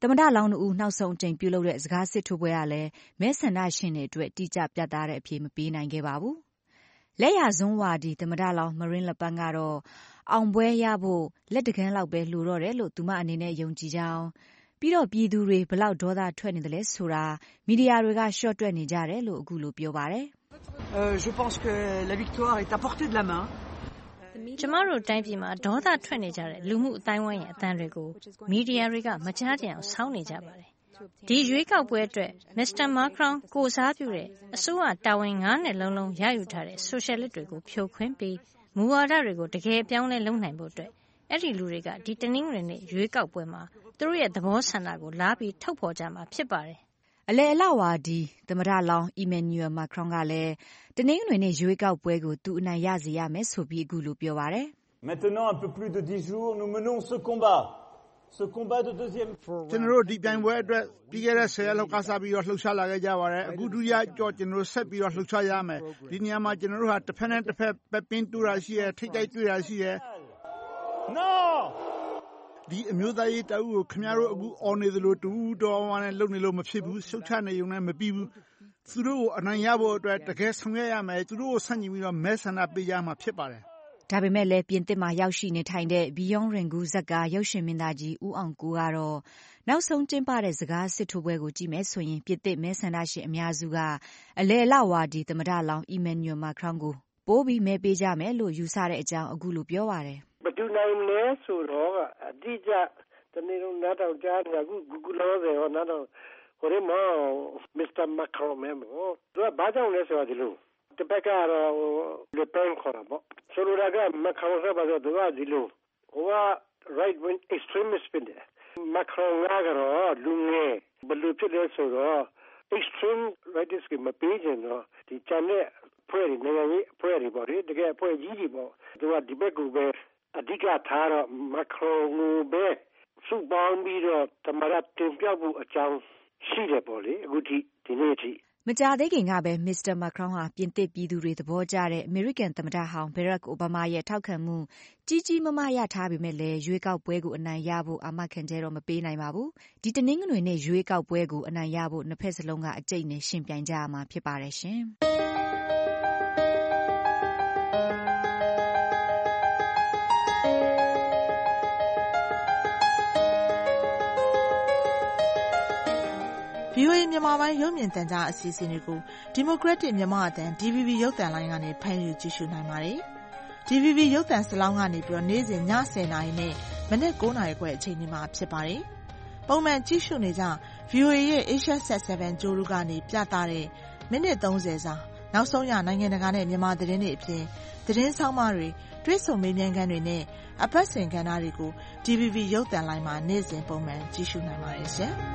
သမ္မတလောင်းနှစ်ဦးနောက်ဆုံးအကြိမ်ပြုလုပ်တဲ့စကားစစ်ထိုးပွဲကလည်းမဲဆန္ဒရှင်တွေအတွက်တိကျပြတ်သားတဲ့အဖြေမပေးနိုင်ခဲ့ပါဘူး။လက်ရစွန်းဝါဒီသမ္မတလောင်း Marine Le Pen ကတော့အောင်ပွဲရဖို့လက်တကန်းလောက်ပဲလှူတော့တယ်လို့သူမအနေနဲ့ယုံကြည်ကြောင်းပြီးတော့ပြည်သူတွေဘလောက်ဒေါသထွက်နေတယ်လဲဆိုတာမီဒီယာတွေကရှော့တွက်နေကြတယ်လို့အခုလိုပြောပါတယ်။ Euh, je pense que la victoire est à portée de la main. ကျမတို့တိုင်းပြည်မှာဒေါသထွက်နေကြတဲ့လူမှုအတိုင်းဝိုင်းရဲ့အသံတွေကိုမီဒီယာတွေကမကြားကြအောင်ဆောင်းနေကြပါတယ်။ဒီရွေးကောက်ပွဲအတွက်မစ္စတာမာခရွန်ကိုစားပြုတဲ့အစိုးရတာဝန်ငါးနှစ်လုံးလုံးရယူထားတဲ့ဆိုရှယ်လစ်တွေကိုဖြိုခွင်းပြီးမူဝါဒတွေကိုတကယ်ပြောင်းလဲလုပ်နိုင်ဖို့အတွက်အဲ့ဒီလူတွေကဒီတနင်္ဂနွေနေ့ရွေးကောက်ပွဲမှာသူတို့ရဲ့သဘောဆန္ဒကိုလာပြီးထုတ်ဖော်ကြမှာဖြစ်ပါတယ်။အလဲအလဝါဒီသမ္မတလောင်း Emmanuel Macron ကလည်းတနင်္ဂနွေနေ့ရွေးကောက်ပွဲကိုသူအနိုင်ရစေရမယ်ဆိုပြီးအခုလိုပြောပါတယ်။ Maintenant un peu plus de dix jours nous menons ce combat ce combat de deuxième ကျွန်တော်တို့ဒီပြိုင်ပွဲအတွက်ပြီးခဲ့တဲ့ဆယ်ရက်လောက်ကစားပြီးတော့လှုပ်ရှားလာခဲ့ကြပါတယ်အခုဒုတိယကြော့ကျွန်တော်တို့ဆက်ပြီးတော့လှုပ်ရှားရမယ်ဒီနေရာမှာကျွန်တော်တို့ဟာတစ်ဖက်နဲ့တစ်ဖက်ပဲပင်းတူတာရှိရထိတ်တိုက်တွေ့တာရှိရ Non ဒီအမျိုးသားရေးတအုပ်ကိုခင်ဗျားတို့အခုအော်နေသလိုတူတော်ဝါနဲ့လုံနေလို့မဖြစ်ဘူးရှုတ်ချနေုံနဲ့မပြီးဘူးသူတို့ကိုအနိုင်ရဖို့အတွက်တကယ်ဆောင်ရွက်ရမယ်သူတို့ကိုဆန့်ကျင်ပြီးတော့မဲဆန္ဒပေးကြမှာဖြစ်ပါတယ်ဒါပေမဲ့လည်းပြင်သစ်မှာရောက်ရှိနေထိုင်တဲ့ Beyond Ringu ဇက်ကရုပ်ရှင်မင်းသားကြီးဦးအောင်ကိုကတော့နောက်ဆုံးကျင်းပတဲ့စကားစစ်ထိုးပွဲကိုကြည့်မယ်ဆိုရင်ပြင်သစ်မဲဆန္ဒရှင်အများစုကအလဲအလဝါဒီသမ္မတလောင်း Emmanuel Macron ကိုပိုးပြီးမဲပေးကြမယ်လို့ယူဆတဲ့အကြောင်းအခုလိုပြောပါတယ်ဘယ်သူနိုင်လဲဆိုတော့အတိအကျတနေ့တော့နားတော့ကြားတယ်အခု Google လို့ဆိုတော့နားတော့ဟိုရမ Mister Macron မဲမို့သူကဘာကြောင့်လဲဆိုတော့ဒီလိုတပတ်ကတော့ Le Pen ခေါ်တာပေါ့ဆိုလိုတာက Macron ဆိုပါတော့သူကဒီလိုဟိုက right wing extremist ဖြစ်တယ် Macron ကတော့လူငယ်ဘယ်လိုဖြစ်လဲဆိုတော့ extreme rightist ကမပေးချင်တော့ဒီချမ်းတဲ့ဖွဲ့နေနိုင်ငံရေးဖွဲ့တွေပေါ့လေတကယ်ဖွဲ့ကြီးတွေပေါ့သူကဒီဘက်ကူပဲအဓိကထားတော့ Macron ကိုပဲစုပေါင်းပြီးတော့တမရတင်ပြဖို့အကြောင်းရှိတယ်ပေါ့လေအခုဒီဒီနေ့အထိမကြာသေးခင်ကပဲ Mister Macron ဟာပြင်သစ်ပြည်သူတွေသဘောကျတဲ့အမေရိကန်သမ္မတဟောင်း Barack Obama ရဲ့ထောက်ခံမှုကြီးကြီးမားမားရထားပေမဲ့လည်းရွေးကောက်ပွဲကိုအနိုင်ရဖို့အာမခံချက်တော့မပေးနိုင်ပါဘူး။ဒီတနင်္ဂနွေနေ့ရွေးကောက်ပွဲကိုအနိုင်ရဖို့နှစ်ဖက်စလုံးကအကြိတ်နဲ့ရှင်ပြိုင်ကြရမှာဖြစ်ပါတယ်ရှင်။ဗွီအိုအေ မြန်မာပိုင်းရုပ်မြင်သံကြားအစီအစဉ်တွေကို Democratic မြန်မာအသံ ဒီ ဗီ ဘီ ရုပ်သံလိုင်းကနေဖမ်းယူကြည့်ရှုနိုင်ပါတယ်။ ဒီ ဗီ ဘီ ရုပ်သံစလောင်းကနေပြီးတော့နေ့စဉ်ညဆယ်နာရီနဲ့မနက်ကိုးနာရီခွဲအချိန်တွေမှာဖြစ်ပါတယ်။ပုံမှန်ကြည့်ရှုနေကြ ဗွီအိုအေရဲ့ Asia Sat ဆဗန် ကြိုးရုကနေပြသတဲ့မိနစ်သုံးဆယ်စာနောက်ဆုံးရနိုင်ငံတကာနဲ့မြန်မာသတင်းတွေအပြင်သတင်းဆောင်းပါးတွေတွေ့ဆုံမေးမြန်းခန်းတွေနဲ့အပတ်စဉ်ကဏ္ဍတွေကို ဒီ ဗီ ဘီ ရုပ်သံလိုင်းမှာနေ့စဉ်ပုံမှန်ကြည့်ရှုနိုင်ပါတယ်ရှင်။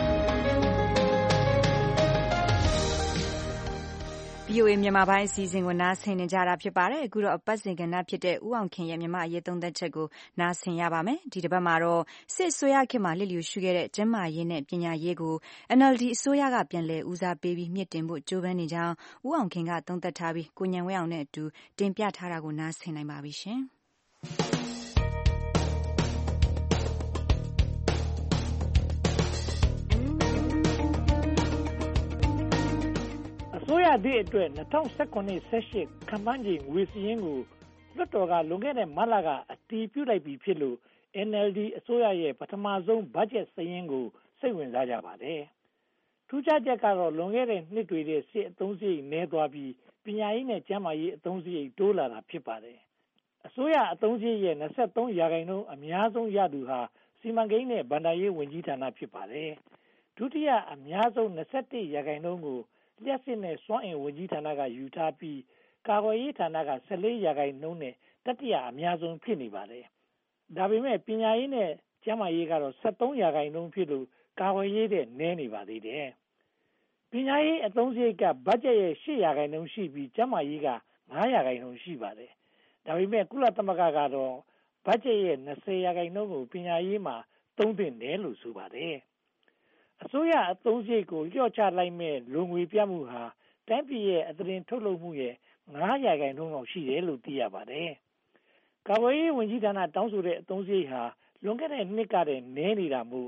ဗွီအိုအေ မြန်မာပိုင်းအစီအစဉ်ကိုနားဆင်နေကြတာဖြစ်ပါတယ်။အခုတော့အပတ်စဉ်ကဏ္ဍဖြစ်တဲ့ဦးအောင်ခင်ရဲ့မြန်မာအရေးသုံးသပ်ချက်ကိုနားဆင်ရပါမယ်။ဒီတစ်ပတ်မှာတော့စစ်အစိုးရခေတ်မှာလျစ်လျူရှုခဲ့တဲ့ကျန်းမာရေးနဲ့ပညာရေးကို အန်အယ်လ်ဒီ အစိုးရကပြန်လည်ဦးစားပေးပြီးမြင့်တင်ဖို့ကြိုးပမ်းနေကြောင်းဦးအောင်ခင်ကသုံးသပ်ထားပြီးကိုဉာဏ်ဝင်းအောင်နဲ့အတူတင်ပြထားတာကိုနားဆင်နိုင်ပါပြီရှင်။အစိုးရသည့်အတွက်၂၀၁၇-၁၈ခန့်မှန်းခြေငွေစာရင်းကိုလွှတ်တော်ကလွန်ခဲ့တဲ့မတ်လကအတည်ပြုလိုက်ပြီဖြစ်လို့ အန် အယ်လ် ဒီ အစိုးရရဲ့ပထမဆုံးဘတ်ဂျက်စာရင်းကိုစိတ်ဝင်စားကြပါတယ်။ထူးခြားချက်ကတော့လွန်ခဲ့တဲ့နှစ်တွေတဲ့စစ်အသုံးစရိတ်နည်းသွားပြီးပညာရေးနဲ့ကျန်းမာရေးအသုံးစရိတ်တိုးလာတာဖြစ်ပါတယ်။အစိုးရအသုံးစရိတ်ရဲ့၂၃ရာခိုင်နှုန်းအများဆုံးရသူဟာစီမံကိန်းနဲ့ဘဏ္ဍာရေးဝန်ကြီးဌာနဖြစ်ပါတယ်။ဒုတိယအများဆုံး၂၁ရာခိုင်နှုန်းကိုလျှပ်စစ်နဲ့စွမ်းအင်ဝန်ကြီးဌာနကယူထားပြီးကာကွယ်ရေးဌာနက၁၄ရာခိုင်နှုန်းနဲ့တတိယအများဆုံးဖြစ်နေပါတယ်။ဒါပေမဲ့ပညာရေးနဲ့ကျန်းမာရေးကတော့၁၃ရာခိုင်နှုန်းဖြစ်လို့ကာကွယ်ရေးတဲ့နည်းနေပါသေးတယ်။ပညာရေးအသုံးစရိတ်ကဘတ်ဂျက်ရဲ့၈ရာခိုင်နှုန်းရှိပြီးကျန်းမာရေးက၅ရာခိုင်နှုန်းရှိပါတယ်။ဒါပေမဲ့ကုလသမဂ္ဂကတော့ဘတ်ဂျက်ရဲ့၂၀ရာခိုင်နှုန်းကိုပညာရေးမှာသုံးသင့်တယ်လို့ဆိုပါတယ်။အစိုးရအသုံးစရိတ်ကိုလျှော့ချလိုက်မဲ့လူငွေပြမှုဟာတိုင်းပြည်ရဲ့အသားတင်ထုတ်လုပ်မှုရဲ့၅ရာခိုင်နှုန်းလောက်ရှိတယ်လို့သိရပါတယ်။ကာကွယ်ရေးဝန်ကြီးဌာနတောင်းဆိုတဲ့အသုံးစရိတ်ဟာလွန်ခဲ့တဲ့နှစ်ကတည်းကနည်းနေတာမို့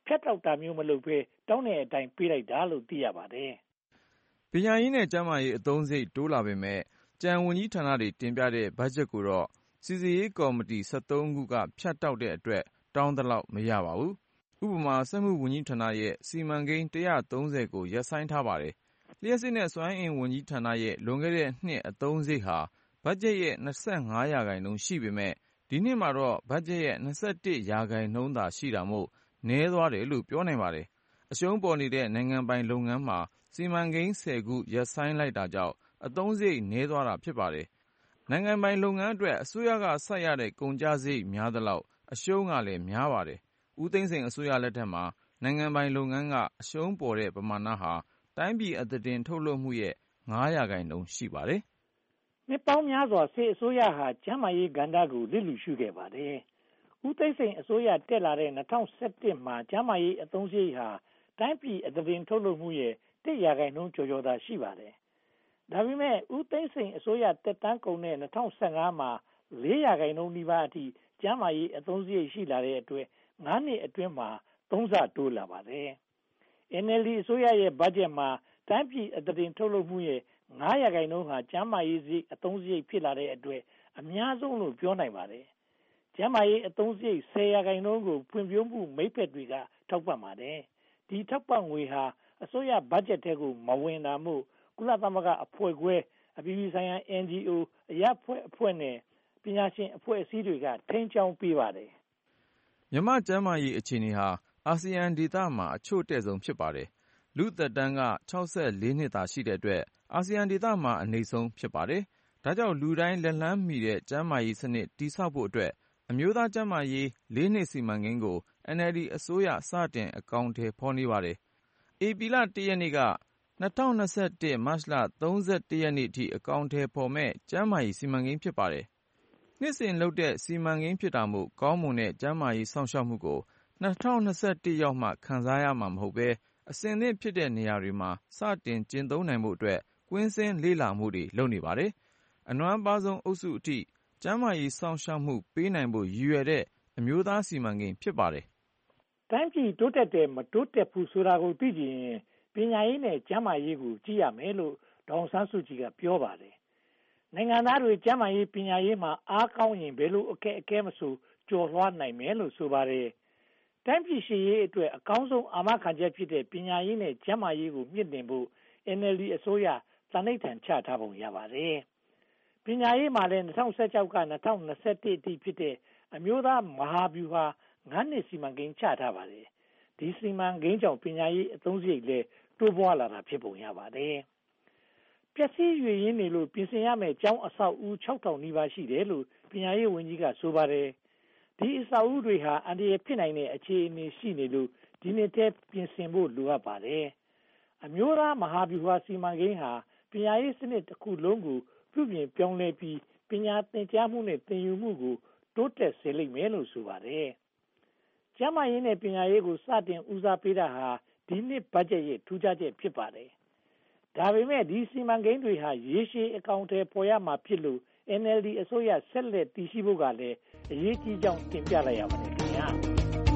ဖြတ်တောက်တာမျိုးမလုပ်ဘဲတောင်းတဲ့အတိုင်းပေးလိုက်တာလို့သိရပါတယ်။ပညာရေးနဲ့ကျန်းမာရေးအသုံးစရိတ်တိုးလာပေမဲ့ကျန်ဝန်ကြီးဌာနတွေတင်ပြတဲ့ဘတ်ဂျက်ကိုတော့စီစစ်ရေးကော်မတီဆယ့်သုံးခုကဖြတ်တောက်တဲ့အတွက်တောင်းသလောက်မရပါဘူး။ဥပမာစက်မှုဝန်ကြီးဌာနရဲ့စီမံကိန်းတစ်ရာသုံးဆယ်ကိုရပ်ဆိုင်းထားပါတယ်။လျှပ်စစ်နဲ့စွမ်းအင်ဝန်ကြီးဌာနရဲ့လွန်ခဲ့တဲ့နှစ်အသုံးစရိတ်ဟာဘတ်ဂျက်ရဲ့၂၅ရာခိုင်နှုန်းရှိပေမဲ့ဒီနှစ်မှာတော့ဘတ်ဂျက်ရဲ့၂၁ရာခိုင်နှုန်းသာရှိတာမို့နည်းသွားတယ်လို့ပြောနိုင်ပါတယ်။အရှုံးပေါ်နေတဲ့နိုင်ငံပိုင်လုပ်ငန်းမှာစီမံကိန်းဆယ်ခုရပ်ဆိုင်းလိုက်တာကြောင့်အသုံးစရိတ်နည်းသွားတာဖြစ်ပါတယ်။နိုင်ငံပိုင်လုပ်ငန်းအတွက်အစိုးရကစိုက်ရတဲ့ကုန်ကျစရိတ်များသလောက်အရှုံးကလည်းများပါတယ်။ဦးသိန်းစိန်အစိုးရလက်ထက်မှာနိုင်ငံပိုင်လုပ်ငန်းကအရှုံးပေါ်တဲ့ပမာဏဟာတိုင်းပြည်အသားတင်ထုတ်လုပ်မှုရဲ့၅ရာခိုင်နှုန်းရှိပါတယ်။နှစ်ပေါင်းများစွာစစ်အစိုးရဟာကျန်းမာရေးကဏ္ဍကိုလစ်လျူရှုခဲ့ပါတယ်။ဦးသိန်းစိန်အစိုးရတက်လာတဲ့၂၀၁၁မှာကျန်းမာရေးအသုံးစရိတ်ဟာတိုင်းပြည်အသားတင်ထုတ်လုပ်မှုရဲ့တစ်ရာခိုင်နှုန်းကျော်ကျော်သာရှိပါတယ်။ဒါပေမဲ့ဦးသိန်းစိန်အစိုးရတက်တန်းကုန်တဲ့၂၀၁၅မှာလေးရာခိုင်နှုန်းနီးပါးအထိကျန်းမာရေးအသုံးစရိတ်ရှိလာတဲ့အတွက်ငါးနှစ်အတွင်းမှာသုံးဆတိုးလာပါတယ်။ အန် အယ်လ် ဒီ အစိုးရရဲ့ဘတ်ဂျက်မှာတိုင်းပြည်အသားတင်ထုတ်လုပ်မှုရဲ့၅ရာခိုင်နှုန်းဟာကျန်းမာရေးစရိတ်အသုံးစရိတ်ဖြစ်လာတဲ့အတွက်အများဆုံးလို့ပြောနိုင်ပါတယ်။ကျန်းမာရေးအသုံးစရိတ်ဆယ်ရာခိုင်နှုန်းကိုဖွံ့ဖြိုးမှုမိတ်ဖက်တွေကထောက်ပံ့ပါတယ်။ဒီထောက်ပံ့ငွေဟာအစိုးရဘတ်ဂျက်ထဲကိုမဝင်တာမို့ကုလသမဂ္ဂအဖွဲ့ခွဲအပြည်ပြည်ဆိုင်ရာ အန် ဂျီ အို အရပ်ဖွဲ့အဖွဲ့နဲ့ပညာရှင်အဖွဲ့အစည်းတွေကထိန်းကျောင်းပေးပါတယ်။မြန်မာ့ကျန်းမာရေးအခြေအနေဟာအာဆီယံဒေသမှာအချို့တဲ့ဆုံးဖြစ်ပါတယ်။လူသက်တမ်းက၆၄နှစ်သာရှိတဲ့အတွက်အာဆီယံဒေသမှာအနိမ့်ဆုံးဖြစ်ပါတယ်။ဒါကြောင့်လူတိုင်းလက်လှမ်းမီတဲ့ကျန်းမာရေးစနစ်တည်ဆောက်ဖို့အတွက်အမျိုးသားကျန်းမာရေးလေးနှစ်စီမံကိန်းကို အန် အယ်လ် ဒီ အစိုးရစတင်အကောင်အထည်ဖော်နေပါတယ်။ဧပြီလတစ်ရက်နေ့က၂၀၂၁မတ်လ၃၁ရက်နေ့ထိအကောင်အထည်ဖော်မဲ့ကျန်းမာရေးစီမံကိန်းဖြစ်ပါတယ်။နှစ်စဉ်လုပ်တဲ့စီမံကိန်းဖြစ်တာမို့ကောင်းမွန်တဲ့ကျန်းမာရေးစောင့်ရှောက်မှုကို၂၀၂၁ရောက်မှခံစားရမှာမဟုတ်ဘဲအဆင်သင့်ဖြစ်တဲ့နေရာတွေမှာစတင်ကျင့်သုံးနိုင်ဖို့အတွက်ကွင်းဆင်းလေ့လာမှုတွေလုပ်နေပါတယ်။အနွမ်းပါးဆုံးအုပ်စုအထိကျန်းမာရေးစောင့်ရှောက်မှုပေးနိုင်ဖို့ရည်ရွယ်တဲ့အမျိုးသားစီမံကိန်းဖြစ်ပါတယ်။တိုင်းပြည်တိုးတက်တယ်မတိုးတက်ဘူးဆိုတာကိုသိကြရင်ပညာရေးနဲ့ကျန်းမာရေးကိုကြည့်ရမယ်လို့ဒေါအောင်ဆန်းစုကြည်ကပြောပါတယ်။နိုင်ငံသားတွေကျန်းမာရေးပညာရေးမှာအားကောင်းရင်ဘယ်လိုအခက်အခဲမဆိုကျော်လွှားနိုင်မယ်လို့ဆိုပါတယ်။တိုင်းပြည်ရှိရေးအတွက်အကောင်းဆုံးအာမခံချက်ဖြစ်တဲ့ပညာရေးနဲ့ကျန်းမာရေးကိုမြင့်တင်ဖို့ အန် အယ်လ် ဒီ အစိုးရသန္နိဋ္ဌာန်ချထားပုံရပါတယ်။ပညာရေးမှာလည်း၂၀၁၆က၂၀၂၁အထိဖြစ်တဲ့အမျိုးသားမဟာဗျူဟာငါးနှစ်စီမံကိန်းချထားပါတယ်။ဒီစီမံကိန်းကြောင့်ပညာရေးအသုံးစရိတ်လည်းတိုးပွားလာတာဖြစ်ပုံရပါတယ်။ပျက်စီးရွေရင်းနေလို့ပြင်ဆင်ရမယ့်ကျောင်းအဆောက်အဦခြောက်ထောင်နီးပါးရှိတယ်လို့ပညာရေးဝန်ကြီးကဆိုပါတယ်။ဒီအဆောက်အဦတွေဟာအန္တရာယ်ဖြစ်နိုင်တဲ့အခြေအနေရှိနေလို့ဒီနှစ်ထဲပြင်ဆင်ဖို့လိုအပ်ပါတယ်။အမျိုးသားမဟာဗျူဟာစီမံကိန်းဟာပညာရေးစနစ်တစ်ခုလုံးကိုပြုပြင်ပြောင်းလဲပြီးပညာသင်ကြားမှုနဲ့သင်ယူမှုကိုတိုးတက်စေလိမ့်မယ်လို့ဆိုပါတယ်။ကျန်းမာရေးနဲ့ပညာရေးကိုစတင်ဦးစားပေးတာဟာဒီနှစ်ဘတ်ဂျက်ရဲ့ထူးခြားချက်ဖြစ်ပါတယ်။ဒါပေမဲ့ဒီစီမံကိန်းတွေဟာရေရှည်အကောင်အထည်ဖော်ရမှာဖြစ်လို့ အန် အယ်လ် ဒီ အစိုးရဆက်လက်တည်ရှိဖို့ကလည်းအရေးကြီးကြောင်းတင်ပြလိုက်ရပါတယ်ခင်ဗျာ။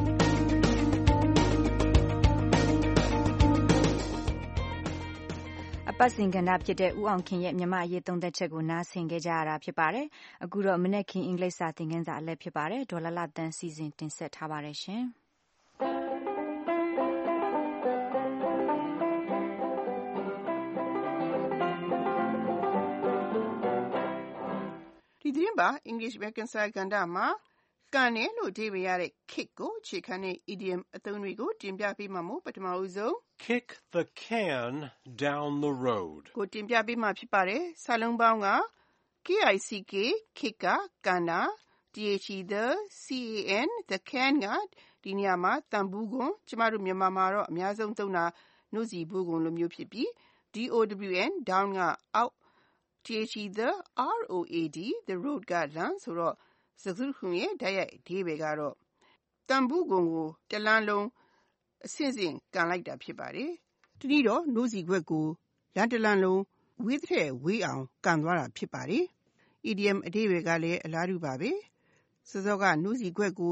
အပတ်စဉ်ကဏ္ဍဖြစ်တဲ့ဦးအောင်ခင်ရဲ့မြန်မာအရေးသုံးသက်ချက်ကိုနားဆင်ကြကြရတာဖြစ်ပါတယ်။အခုတော့မနက်ခင်းအင်္ဂလိပ်စာသင်ခန်းစာအလဲဖြစ်ပါတယ်။ဒေါ်လာလတန်းစီစဉ်တင်ဆက်ထားပါတယ်ရှင်။ဒီသတင်းပါအင်္ဂလိပ်ပဲကန်ဆာကဏ္ဍမှာကန်တယ်လို့အဓိပ္ပာယ်ရတဲ့ kick ကိုအခြေခံတဲ့ idiom အသုံးတွေကိုတင်ပြပေးမှာမို့ပထမဦးဆုံး kick the can down the road ကိုတင်ပြပေးမှာဖြစ်ပါတယ်စာလုံးပေါင်းက kick kick ကကန်တာ the can the can ကဒီနေရာမှာတန်ဘူးကွန်ကျမတို့မြန်မာမှာတော့အများဆုံးသုံးတာနှုတ်စီဘူးကွန်လိုမျိုးဖြစ်ပြီး down down ကအောက်the road the road ကလမ်းဆိုတော့စကားစုတခုရဲ့တိုက်ရိုက်အဓိပ္ပာယ်ကတော့တန်ဘူးကွန်ကိုတလမ်းလုံးအဆင့်ဆင့်ကန်လိုက်တာဖြစ်ပါတယ်။တနည်းတော့နှုတ်စီခွက်ကိုလမ်းတလမ်းလုံးဝေးတဲ့ဝေးအောင်ကန်သွားတာဖြစ်ပါတယ်။ idiom အဓိပ္ပာယ်ကလည်းအလားတူပါပဲ။စောစောကနှုတ်စီခွက်ကို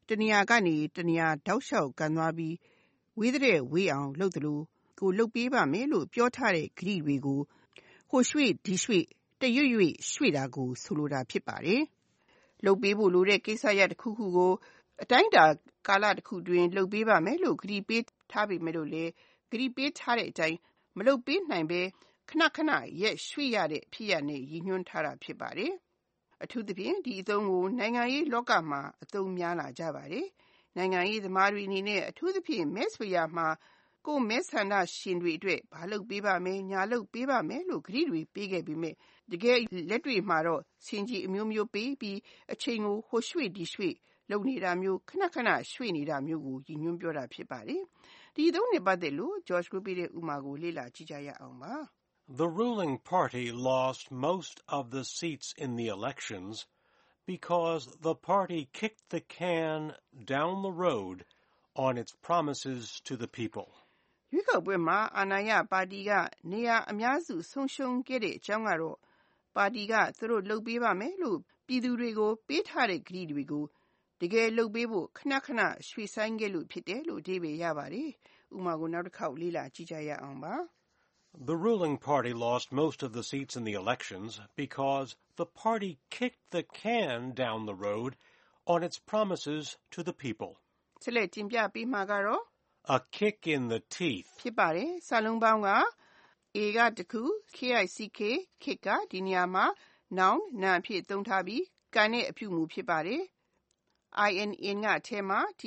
တနေရာကနေတနေရာတောက်လျှောက်ကန်သွားပြီးဝေးတဲ့ဝေးအောင်လုပ်တယ်လို့ကိုလုပ်ပေးပါမယ်လို့ပြောထားတဲ့ဂရိတွေကိုဟိုရွှေ့ဒီရွှေ့တရွရွ့ရွှေ့တာကိုဆိုလိုတာဖြစ်ပါတယ်။လုပ်ပေးဖို့လိုတဲ့ကိစ္စရပ်တစ်ခုခုကိုအတိုင်းအတာကာလတစ်ခုတွင်လုပ်ပေးပါမယ်လို့ဂရိပေးထားပေမဲ့လို့လေဂရိပေးထားတဲ့အတိုင်းမလုပ်ပေးနိုင်ပဲခဏခဏရက်ရွှေ့ရတဲ့ဖြစ်ရနဲ့ရည်ညွှန်းထားတာဖြစ်ပါတယ်။အထူးသဖြင့်ဒီအသုံးကိုနိုင်ငံရေးလောကမှာအသုံးများလာကြပါတယ်။နိုင်ငံရေးသမားတွေအနေနဲ့အထူးသဖြင့်မဲဆွေရမှာကိုမဲဆန္ဒရှင်တွေအတွက်ဘာလုပ်ပေးပါမယ်ညာလုပ်ပေးပါမယ်လို့ဂရိတွေပေးခဲ့ပြီးမြဲတကယ်လက်တွေမှာတော့စင်ကြီးအမျိုးမျိုးပေးပြီးအချိန်ကိုဟိုရွှေ့ဒီရွှေ့လုပ်နေတာမျိုးခဏခဏရွှေ့နေတာမျိုးကိုရည်ညွှန်းပြောတာဖြစ်ပါတယ်။ဒီသုံးနဲ့ပတ်သက်လို့ George ကိုပေးတဲ့ဥမာကိုလေ့လာကြည့်ကြရအောင်ပါ။ The ruling party lost most of the seats in the elections because the party kicked the can down the road on its promises to the people. ရွေးကောက်ပွဲမှာအာဏာရပါတီကနေရာအများစုဆုံးရှုံးခဲ့တဲ့အကြောင်းကတော့ပါတီကသူတို့လုပ်ပေးပါမယ်လို့ပြည်သူတွေကိုပေးထားတဲ့ဂရုတွေကိုတကယ်လုပ်ပေးဖို့ခဏခဏရွှေ့ဆိုင်းခဲ့လို့ဖြစ်တယ်လို့အဓိပ္ပာယ်ရပါတယ်။ဥပမာကိုနောက်တစ်ခေါက်လေ့လာကြည့်ကြရအောင်ပါ။ The ruling party lost most of the seats in the elections because the party kicked the can down the road on its promises to the people. ဆက်လက်တင်ပြပေးမှာကတော့ A kick in the teeth ဖြစ်ပါတယ်။စာလုံးပေါင်းက A ကတခု K I C K kick ကဒီနေရာမှာ noun နာမ်အဖြစ်သုံးထားပြီးကန်တဲ့အပြုမူဖြစ်ပါတယ်။ I N N ကအထဲမှာ the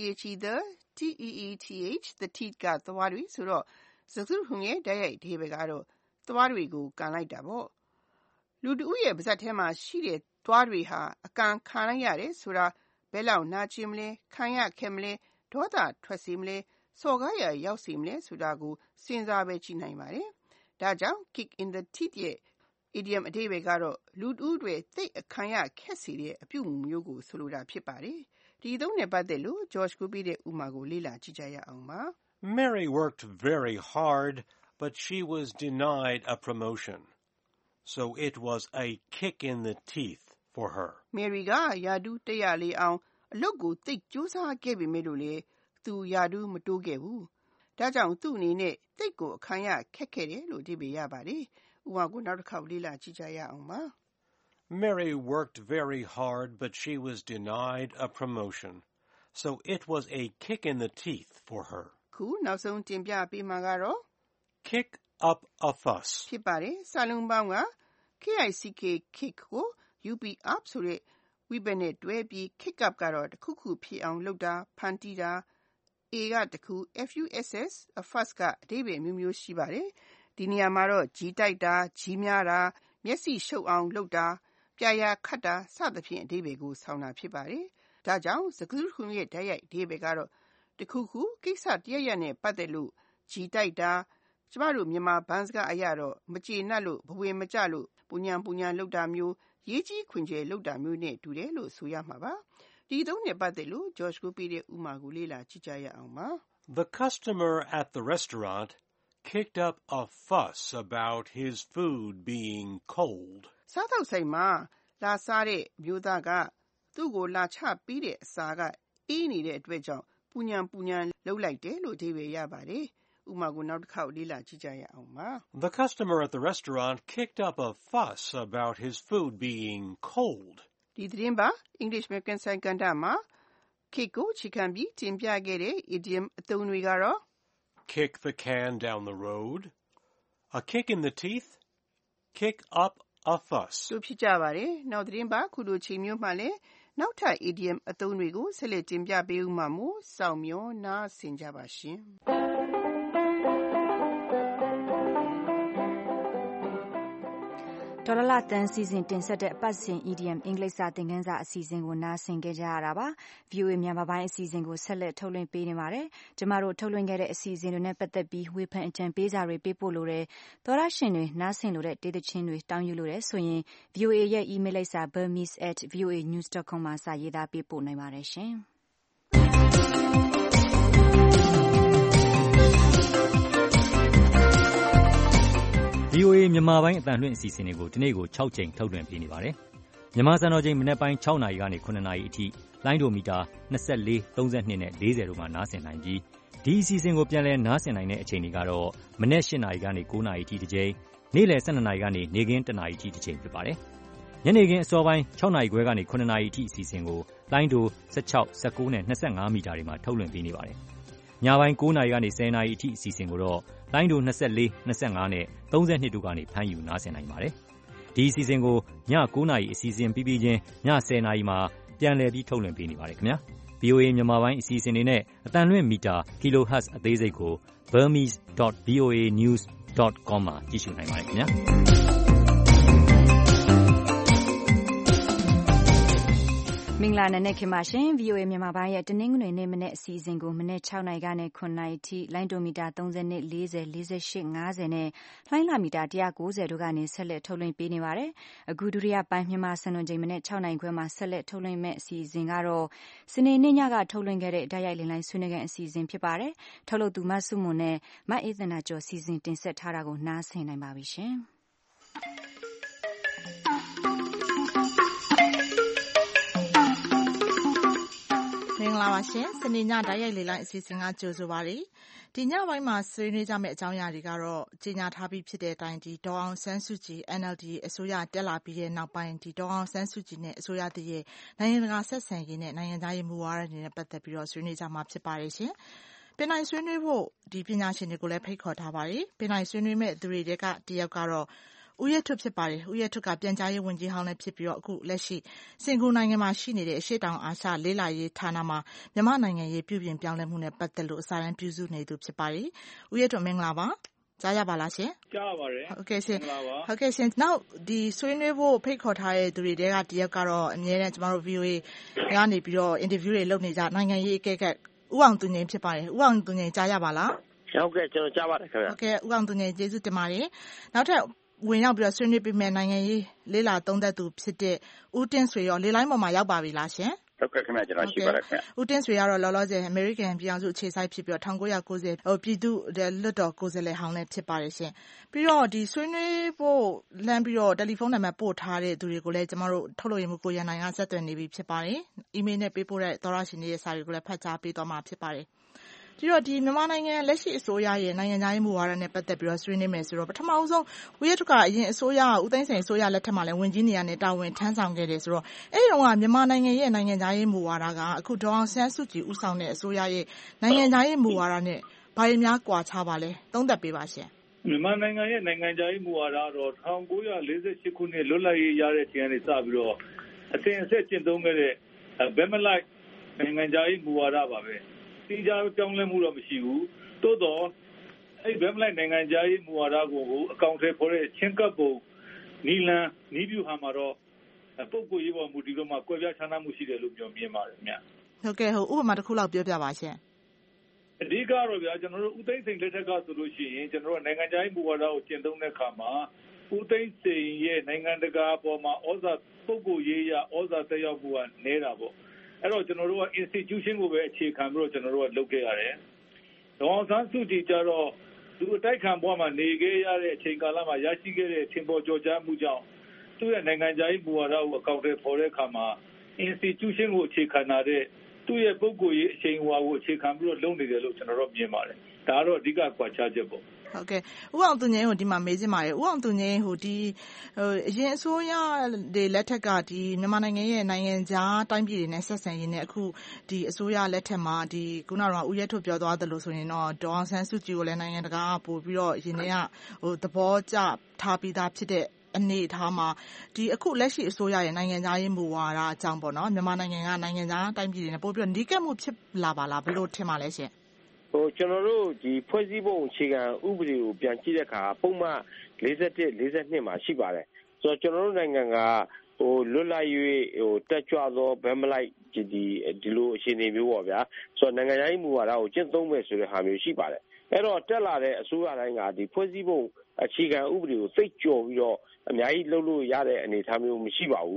T E E T H the teeth ကသွားတွေဆိုတော့စကားစုရဲ့တိုက်ရိုက်အဓိပ္ပာယ်ကတော့သွားတွေကိုကန်လိုက်တာပေါ့။လူတဦးရဲ့ပါးစပ်ထဲမှာရှိတဲ့သွားတွေဟာအကန်ခံလိုက်ရတယ်ဆိုတာဘယ်လောက်နာကျင်မလဲခံရခဲ့မလဲဒေါသထွက်စေမလဲစော်ကားရရောက်စေမလဲဆိုတာကိုစဉ်းစားပဲကြည့်နိုင်ပါတယ်။ဒါကြောင့် kick in the teeth ရဲ့ idiom အဓိပ္ပာယ်ကတော့လူတဦးတွေသိအခံရခက်စေတဲ့အပြုအမူမျိုးကိုဆိုလိုတာဖြစ်ပါတယ်။ဒီသုံးနဲ့ပတ်သက်လို့ George ကိုပေးတဲ့ဥပမာကိုလေ့လာကြည့်ကြရအောင်ပါ။ Mary worked very hard, but she was denied a promotion. So it was a kick in the teeth for her. Mary ကယာဒူးတက်ရလေအောင်အလုပ်ကိုသိကြိုးစားခဲ့ပေမဲ့လို့လေသူယာဒူးမတိုးခဲ့ဘူး။ဒါကြောင့်သူ့အနေနဲ့သိကိုအခံရခက်ခဲ့တယ်လို့အဓိပ္ပာယ်ရပါတယ်။ဥပမာကိုနောက်တစ်ခေါက်လေ့လာကြည့်ကြရအောင်ပါ။ Mary worked very hard, but she was denied a promotion. So it was a kick in the teeth for her. ခုနောက်ဆုံးတင်ပြပေးမှာကတော့ kick up a fuss ဖြစ်ပါတယ်။စာလုံးပေါင်းက K I C K kick ကို U P up ဆိုတဲ့ဝိဘတ်နဲ့တွဲပြီး kick up ကတော့တစ်ခုခုဖြစ်အောင်လုပ်တာဖန်တီးတာ A ကတစ်ခု F U S S a fuss ကအဓိပ္ပာယ်မျိုးမျိုးရှိပါတယ်။ဒီနေရာမှာတော့ကြီးတိုက်တာကြီးများတာမျက်စိရှုပ်အောင်လုပ်တာပြာရာခတ်တာစသဖြင့်အဓိပ္ပာယ်ကိုဆောင်တာဖြစ်ပါတယ်။ဒါကြောင့်စကားစုရဲ့တိုက်ရိုက်အဓိပ္ပာယ်ကတော့တခုခုကိစ္စတရရနဲ့ပတ်သက်လို့ကြီးတိုက်တာကျမတို့မြန်မာဘန်းစကားအရာတော့မကျေနပ်လို့ဘဝင်မကြလို့ပူညာပူညာလောက်တာမျိုးရေးကြီးခွင်ကျဲလောက်တာမျိုးနဲ့တူတယ်လို့ဆိုရမှာပါဒီသုံးနဲ့ပတ်သက်လို့ George ကိုပေးတဲ့ဥမာကိုလေ့လာကြည့်ကြရအောင်ပါ The customer at the restaurant kicked up a fuss about his food being cold. စားသောက်ဆိုင်မှာလာစားတဲ့မျိုးသားကသူ့ကိုလာချပြီးတဲ့အစာကအေးနေတဲ့အတွက်ကြောင့်ပူညာပူညာလှုပ်လိုက်တယ်လို့အဓိပ္ပာယ်ရပါတယ်ဥပမာကိုနောက်တစ်ခေါက်လေ့လာကြည့်ကြရအောင်ပါ The customer at the restaurant kicked up a fuss about his food being cold. ဒီသတင်းပါ English American ဆိုင်ကဏ္ဍမှာ kick ကိုခြေခံပြီးတင်ပြခဲ့တဲ့ idiom အသုံးတွေကတော့ kick the can down the road, a kick in the teeth, kick up a fuss. တို့ဖြစ်ကြပါတယ်နောက်သတင်းပါခုလိုချိန်မျိုးမှလည်းနောက်ထပ် idiom အသုံးတွေကိုဆက်လက်တင်ပြပေးဦးမှာမို့စောင့်မျှော်နားဆင်ကြပါရှင်ဒေါ်လာလာတန်စီစဉ်တင်ဆက်တဲ့အပတ်စဉ် E D M အင်္ဂလိပ်စာသင်ခန်းစာအစီအစဉ်ကိုနားဆင်ကြကြရတာပါ V O A မြန်မာပိုင်းအစီအစဉ်ကိုဆက်လက်ထုတ်လွှင့်ပေးနေပါတယ်ကျမတို့ထုတ်လွှင့်ခဲ့တဲ့အစီအစဉ်တွေနဲ့ပတ်သက်ပြီးဝေဖန်အကြံပေးစာတွေပေးပို့လို့တဲ့သောရရှင်တွေနားဆင်လို့တဲ့ဒေသချင်းတွေတောင်းယူလို့တဲ့ဆိုရင် V O A ရဲ့ email လိပ်စာ burmese at voa news dot com မှာစာရေးသားပေးပို့နိုင်ပါတယ်ရှင် V O A မြန်မာပိုင်းအသံလွှင့်အစီအစဉ်တွေကိုဒီနေ့ကို၆ကြိမ်ထုတ်လွှင့်ပေးနေပါတယ်မြန်မာစံတော်ချိန်မနက်ပိုင်း ၆ နာရီကနေ ၇ နာရီအထိလိုင်းဒိုမီတာ၂၄၊၃၂နဲ့၄၀တို့မှာနားဆင်နိုင်ပြီးဒီအစီအစဉ်ကိုပြန်လည်နားဆင်နိုင်တဲ့အချိန်တွေကတော့မနက်၈နာရီကနေ၉နာရီအထိတစ်ကြိမ်နေ့လယ်၁၂နာရီကနေနေ့ခင်းတစ်နာရီအထိတစ်ချိန်ဖြစ်ပါတယ်။ညနေခင်းအစောပိုင်း၆နာရီခွဲကနေ၇နာရီအထိအစီအစဉ်ကိုလိုင်းဒို၁၆၊၁၉နဲ့၂၅မီတာတွေမှာထုတ်လွှင့်ပေးနေပါတယ်။ညပိုင်း၉နာရီကနေ၁၀နာရီအထိအစီအစဉ်ကိုတော့လိုင်းဒို၂၄၊၂၅နဲ့၃၂တို့ကနေဖမ်းယူနားဆင်နိုင်ပါတယ်။ဒီအစီအစဉ်ကိုည၉နာရီအစီအစဉ်ပြီးပြီးချင်းည၁၀နာရီမှာပြန်လည်ပြီးထုတ်လွှင့်ပေးနေပါတယ်ခင်ဗျာ။ဗွီအိုအေ မြန်မာပိုင်းအစီအစဉ်တွေနဲ့အသံလွှင့်မီတာ kilohertz အသေးစိတ်ကို burmese dot v o a news dot com မှာကြည့်ရှုနိုင်ပါတယ်ခင်ဗျာ။မင်္ဂလာနံနက်ခင်းပါရှင် ဗွီအိုအေ မြန်မာပိုင်းရဲ့တနင်္ဂနွေနေ့မနေ့အစီအစဉ်ကိုမနေ့၆နာရီကနေ၇နာရီထိလိုင်းဒိုမီတာ၃၂၊၄၀၊၄၈၊၅၀နဲ့လိုင်းလာမီတာ၁၉၀တို့ကနေဆက်လက်ထုတ်လွှင့်ပေးနေပါတယ်။အခုဒုတိယပိုင်းမြန်မာစံတော်ချိန်မနေ့၆နာရီခွဲမှာဆက်လက်ထုတ်လွှင့်မဲ့အစီအစဉ်ကတော့စနေနေ့ညကထုတ်လွှင့်ခဲ့တဲ့တိုက်ရိုက်လင်းလိုင်းဆွေးနွေးခန်းအစီအစဉ်ဖြစ်ပါတယ်။ထုတ်လုပ်သူမဆုမွန်နဲ့မအေးသန္တာကျော်စီစဉ်တင်ဆက်ထားတာကိုနားဆင်နိုင်ပါပြီရှင်။မင်္ဂလာပါရှင်စနေညတိုက်ရိုက်လေလိုင်းအစီအစဉ်ကကြိုဆိုပါရစေဒီညပိုင်းမှာဆွေးနွေးကြမယ့်အကြောင်းအရာတွေကတော့ကြေညာထားပြီးဖြစ်တဲ့အတိုင်းဒီဒေါ်အောင်ဆန်းစုကြည် N L D အစိုးရတက်လာပြီးတဲ့နောက်ပိုင်းဒီဒေါ်အောင်ဆန်းစုကြည်နဲ့အစိုးရတည်းရဲ့နိုင်ငံတကာဆက်ဆံရေးနဲ့နိုင်ငံသားရေးမူဝါဒတွေနဲ့ပတ်သက်ပြီးတော့ဆွေးနွေးကြမှာဖြစ်ပါတယ်ရှင်ပင်နိုင်ဆွေးနွေးဖို့ဒီပညာရှင်တွေကိုလည်းဖိတ်ခေါ်ထားပါတယ်ပင်နိုင်ဆွေးနွေးမဲ့သူတွေကတယောက်ကတော့ဦးရထွတ်ဖြစ်ပါတယ်ဦးရထွတ်ကပြန်ကြားရေးဝန်ကြီးဟောင်းလည်းဖြစ်ပြီးတော့အခုလက်ရှိစင်ကာပူနိုင်ငံမှာရှိနေတဲ့အရှေ့တောင်အာရှလေးလာရေးဌာနမှာမြန်မာနိုင်ငံရေးပြုပြင်ပြောင်းလဲမှုနဲ့ပတ်သက်လို့အစာရန်ပြုစုနေသူဖြစ်ပါတယ်ဦးရထွတ်မင်္ဂလာပါကြားရပါလားရှင်ကြားပါတယ်ဟုတ်ကဲ့ရှင်ဟုတ်ကဲ့ရှင်နောက်ဒီဆွေးနွေးဖို့ဖိတ်ခေါ်ထားတဲ့သူတွေကတယောက်ကတော့အများနဲ့ကျမတို့ V O A ကနေပြီးတော့ interview တွေလုပ်နေကြနိုင်ငံရေးအကဲခတ်ဦးအောင်သူငြိမ်ဖြစ်ပါတယ်ဦးအောင်သူငြိမ်ကြားရပါလားဟုတ်ကဲ့ကျွန်တော်ကြားပါတယ်ခင်ဗျဟုတ်ကဲ့ဦးအောင်သူငြိမ်ကျေးဇူးတင်ပါတယ်နောက်ထပ်ဝင်ရောက်ပြီးတော့ဆွေးနွေးပေးမယ်နိုင်ငံရေးလေးလာသုံးသက်သူဖြစ်တဲ့ဦးတင်းဆွေရောလေလိုင်းပေါ်မှာရောက်ပါပြီလားရှင်ဟုတ်ကဲ့ခင်ဗျကျွန်တော်ရှိပါတယ်ခင်ဗျဦးတင်းဆွေကတော့လောလောဆယ်အမေရိကန်ပြည်ထောင်စုအခြေစိုက်ဖြစ်ပြီးတော့၁၉၉၀ဟိုပြည်သူလွတ်တော်ကိုယ်စားလှယ်ဟောင်းလည်းဖြစ်ပါတယ်ရှင်ပြီးတော့ဒီဆွေးနွေးဖို့လမ်းပြီးတော့တယ်လီဖုန်းနံပါတ်ပို့ထားတဲ့သူတွေကိုလည်းကျမတို့ထုတ်လို့ရမှုကိုရန်နိုင်ကဆက်သွယ်နေပြီဖြစ်ပါတယ်အီးမေးလ်နဲ့ပေးပို့တဲ့သောရရှင်တွေရဲ့စာတွေကိုလည်းဖတ်ကြားပေးသွားမှာဖြစ်ပါတယ်ဒီတော့ဒီမြန်မာနိုင်ငံလက်ရှိအစိုးရရဲ့နိုင်ငံသားရေးမူဝါဒနဲ့ပတ်သက်ပြီးတော့ဆွေးနွေးမယ်ဆိုတော့ပထမအဆုံးဦးရထွတ်ကအရင်အစိုးရဦးသိန်းစိန်အစိုးရလက်ထက်မှာလည်းဝန်ကြီးနေရာနဲ့တာဝန်ထမ်းဆောင်ခဲ့တယ်ဆိုတော့အဲ့ဒီတော့ကမြန်မာနိုင်ငံရဲ့နိုင်ငံသားရေးမူဝါဒကအခုဒေါ်အောင်ဆန်းစုကြည်ဦးဆောင်တဲ့အစိုးရရဲ့နိုင်ငံသားရေးမူဝါဒနဲ့ဘာတွေများကွာခြားပါလဲသုံးသပ်ပေးပါရှင်မြန်မာနိုင်ငံရဲ့နိုင်ငံသားရေးမူဝါဒတော့၁၉၄၈ခုနှစ်လွတ်လပ်ရေးရတဲ့အချိန်ကနေစပြီးတော့အစဉ်အဆက်ကျင့်သုံးခဲ့တဲ့ဘက်မလိုက်နိုင်ငံသားရေးမူဝါဒပါပဲတိကျပြောင်းလဲမှုတော့မရှိဘူးတိုးတော့အဲ့ဘယ်မလိုက်နိုင်ငံခြားရေးမူဝါဒကိုအကောင့်ထဲပေါ်တဲ့ချင်းကပ်ပုံနီလန်နီးပြူဟာမှာတော့ပုဂ္ဂိုလ်ရေးပေါ်မူတည်တော့မှကွဲပြားခြားနားမှုရှိတယ်လို့ပြောမြင်ပါတယ်ခင်ဗျဟုတ်ကဲ့ဟုတ်ဥပမာတစ်ခုလောက်ပြောပြပါရှင်အဓိကတော့ဗျာကျွန်တော်တို့ဦးသိန်းစိန်လက်ထက်ကဆိုလို့ရှိရင်ကျွန်တော်တို့နိုင်ငံခြားရေးမူဝါဒကိုကျင့်သုံးတဲ့အခါမှာဦးသိန်းစိန်ရဲ့နိုင်ငံတကာပေါ်မှာဩဇာပုဂ္ဂိုလ်ရေးရဩဇာတက်ရောက်မှုကနည်းတာပေါ့အဲ့တော့ကျွန်တော်တို့က institution ကိုပဲအခြေခံပြီးတော့ကျွန်တော်တို့ကလုပ်ခဲ့ရတယ်။ဒေါ်အောင်ဆန်းစုကြည်ကြတော့သူအတိုက်ခံဘဝမှာနေခဲ့ရတဲ့အချိန်ကာလမှာရရှိခဲ့တဲ့ထင်ပေါ်ကျော်ကြားမှုကြောင့်သူ့ရဲ့နိုင်ငံခြားရေးမူဝါဒကိုအကောင့်ထဲပေါ်တဲ့အခါမှာ institution ကိုအခြေခံတာတဲ့သူ့ရဲ့ပုဂ္ဂိုလ်ရေးအချိန်အဝါကိုအခြေခံပြီးတော့လုပ်နေတယ်လို့ကျွန်တော်တို့မြင်ပါတယ်။ဒါကတော့အဓိကကွာခြားချက်ပေါ့။ဟုတ်ကဲ့ဦးအောင်သူငြိမ်းကိုဒီမှာမေးချင်ပါတယ်ဦးအောင်သူငြိမ်းဟိုဒီဟိုအရင်အစိုးရတွေလက်ထက်ကဒီမြန်မာနိုင်ငံရဲ့နိုင်ငံခြားတိုင်းပြည်တွေနဲ့ဆက်ဆံရေးနဲ့အခုဒီအစိုးရလက်ထက်မှာဒီခုနကဦးရဲထုတ်ပြောသွားသလိုဆိုရင်တော့ဒေါ်အောင်ဆန်းစုကြည်ကိုလည်းနိုင်ငံတကာပို့ပြီးတော့ရင်ထဲကဟိုသဘောကျထားပြီးသားဖြစ်တဲ့အနေအထားမှာဒီအခုလက်ရှိအစိုးရရဲ့နိုင်ငံသားရေးမူဝါဒအကြောင်းပေါ့နော်မြန်မာနိုင်ငံကနိုင်ငံသားတိုင်းပြည်တွေနဲ့ပို့ပြီးတော့နီးကပ်မှုဖြစ်လာပါလားဘယ်လိုထင်ပါလဲရှင်ဟိုကျွန်တော်တို့ဒီဖွဲ့စည်းပုံအခြေခံဥပဒေကိုပြန်ကြည့်တဲ့အခါပုံမှန်၄၁ ၄၂မှာရှိပါတယ်ဆိုတော့ကျွန်တော်တို့နိုင်ငံကဟိုလွတ်လပ်ရေးဟိုတက်ကြွသောဘယ်မလိုက်ဒီဒီလိုအခြေအနေမျိုးပေါ့ဗျာဆိုတော့နိုင်ငံရေးမူဝါဒကိုကျင့်သုံးမယ်ဆိုတဲ့ဟာမျိုးရှိပါတယ်အဲ့တော့တက်လာတဲ့အစိုးရတိုင်းကဒီဖွဲ့စည်းပုံအခြေခံဥပဒေကိုသိကြော်ပြီးတော့အများကြီးလုပ်လို့ရတဲ့အနေအထားမျိုးမရှိပါဘူး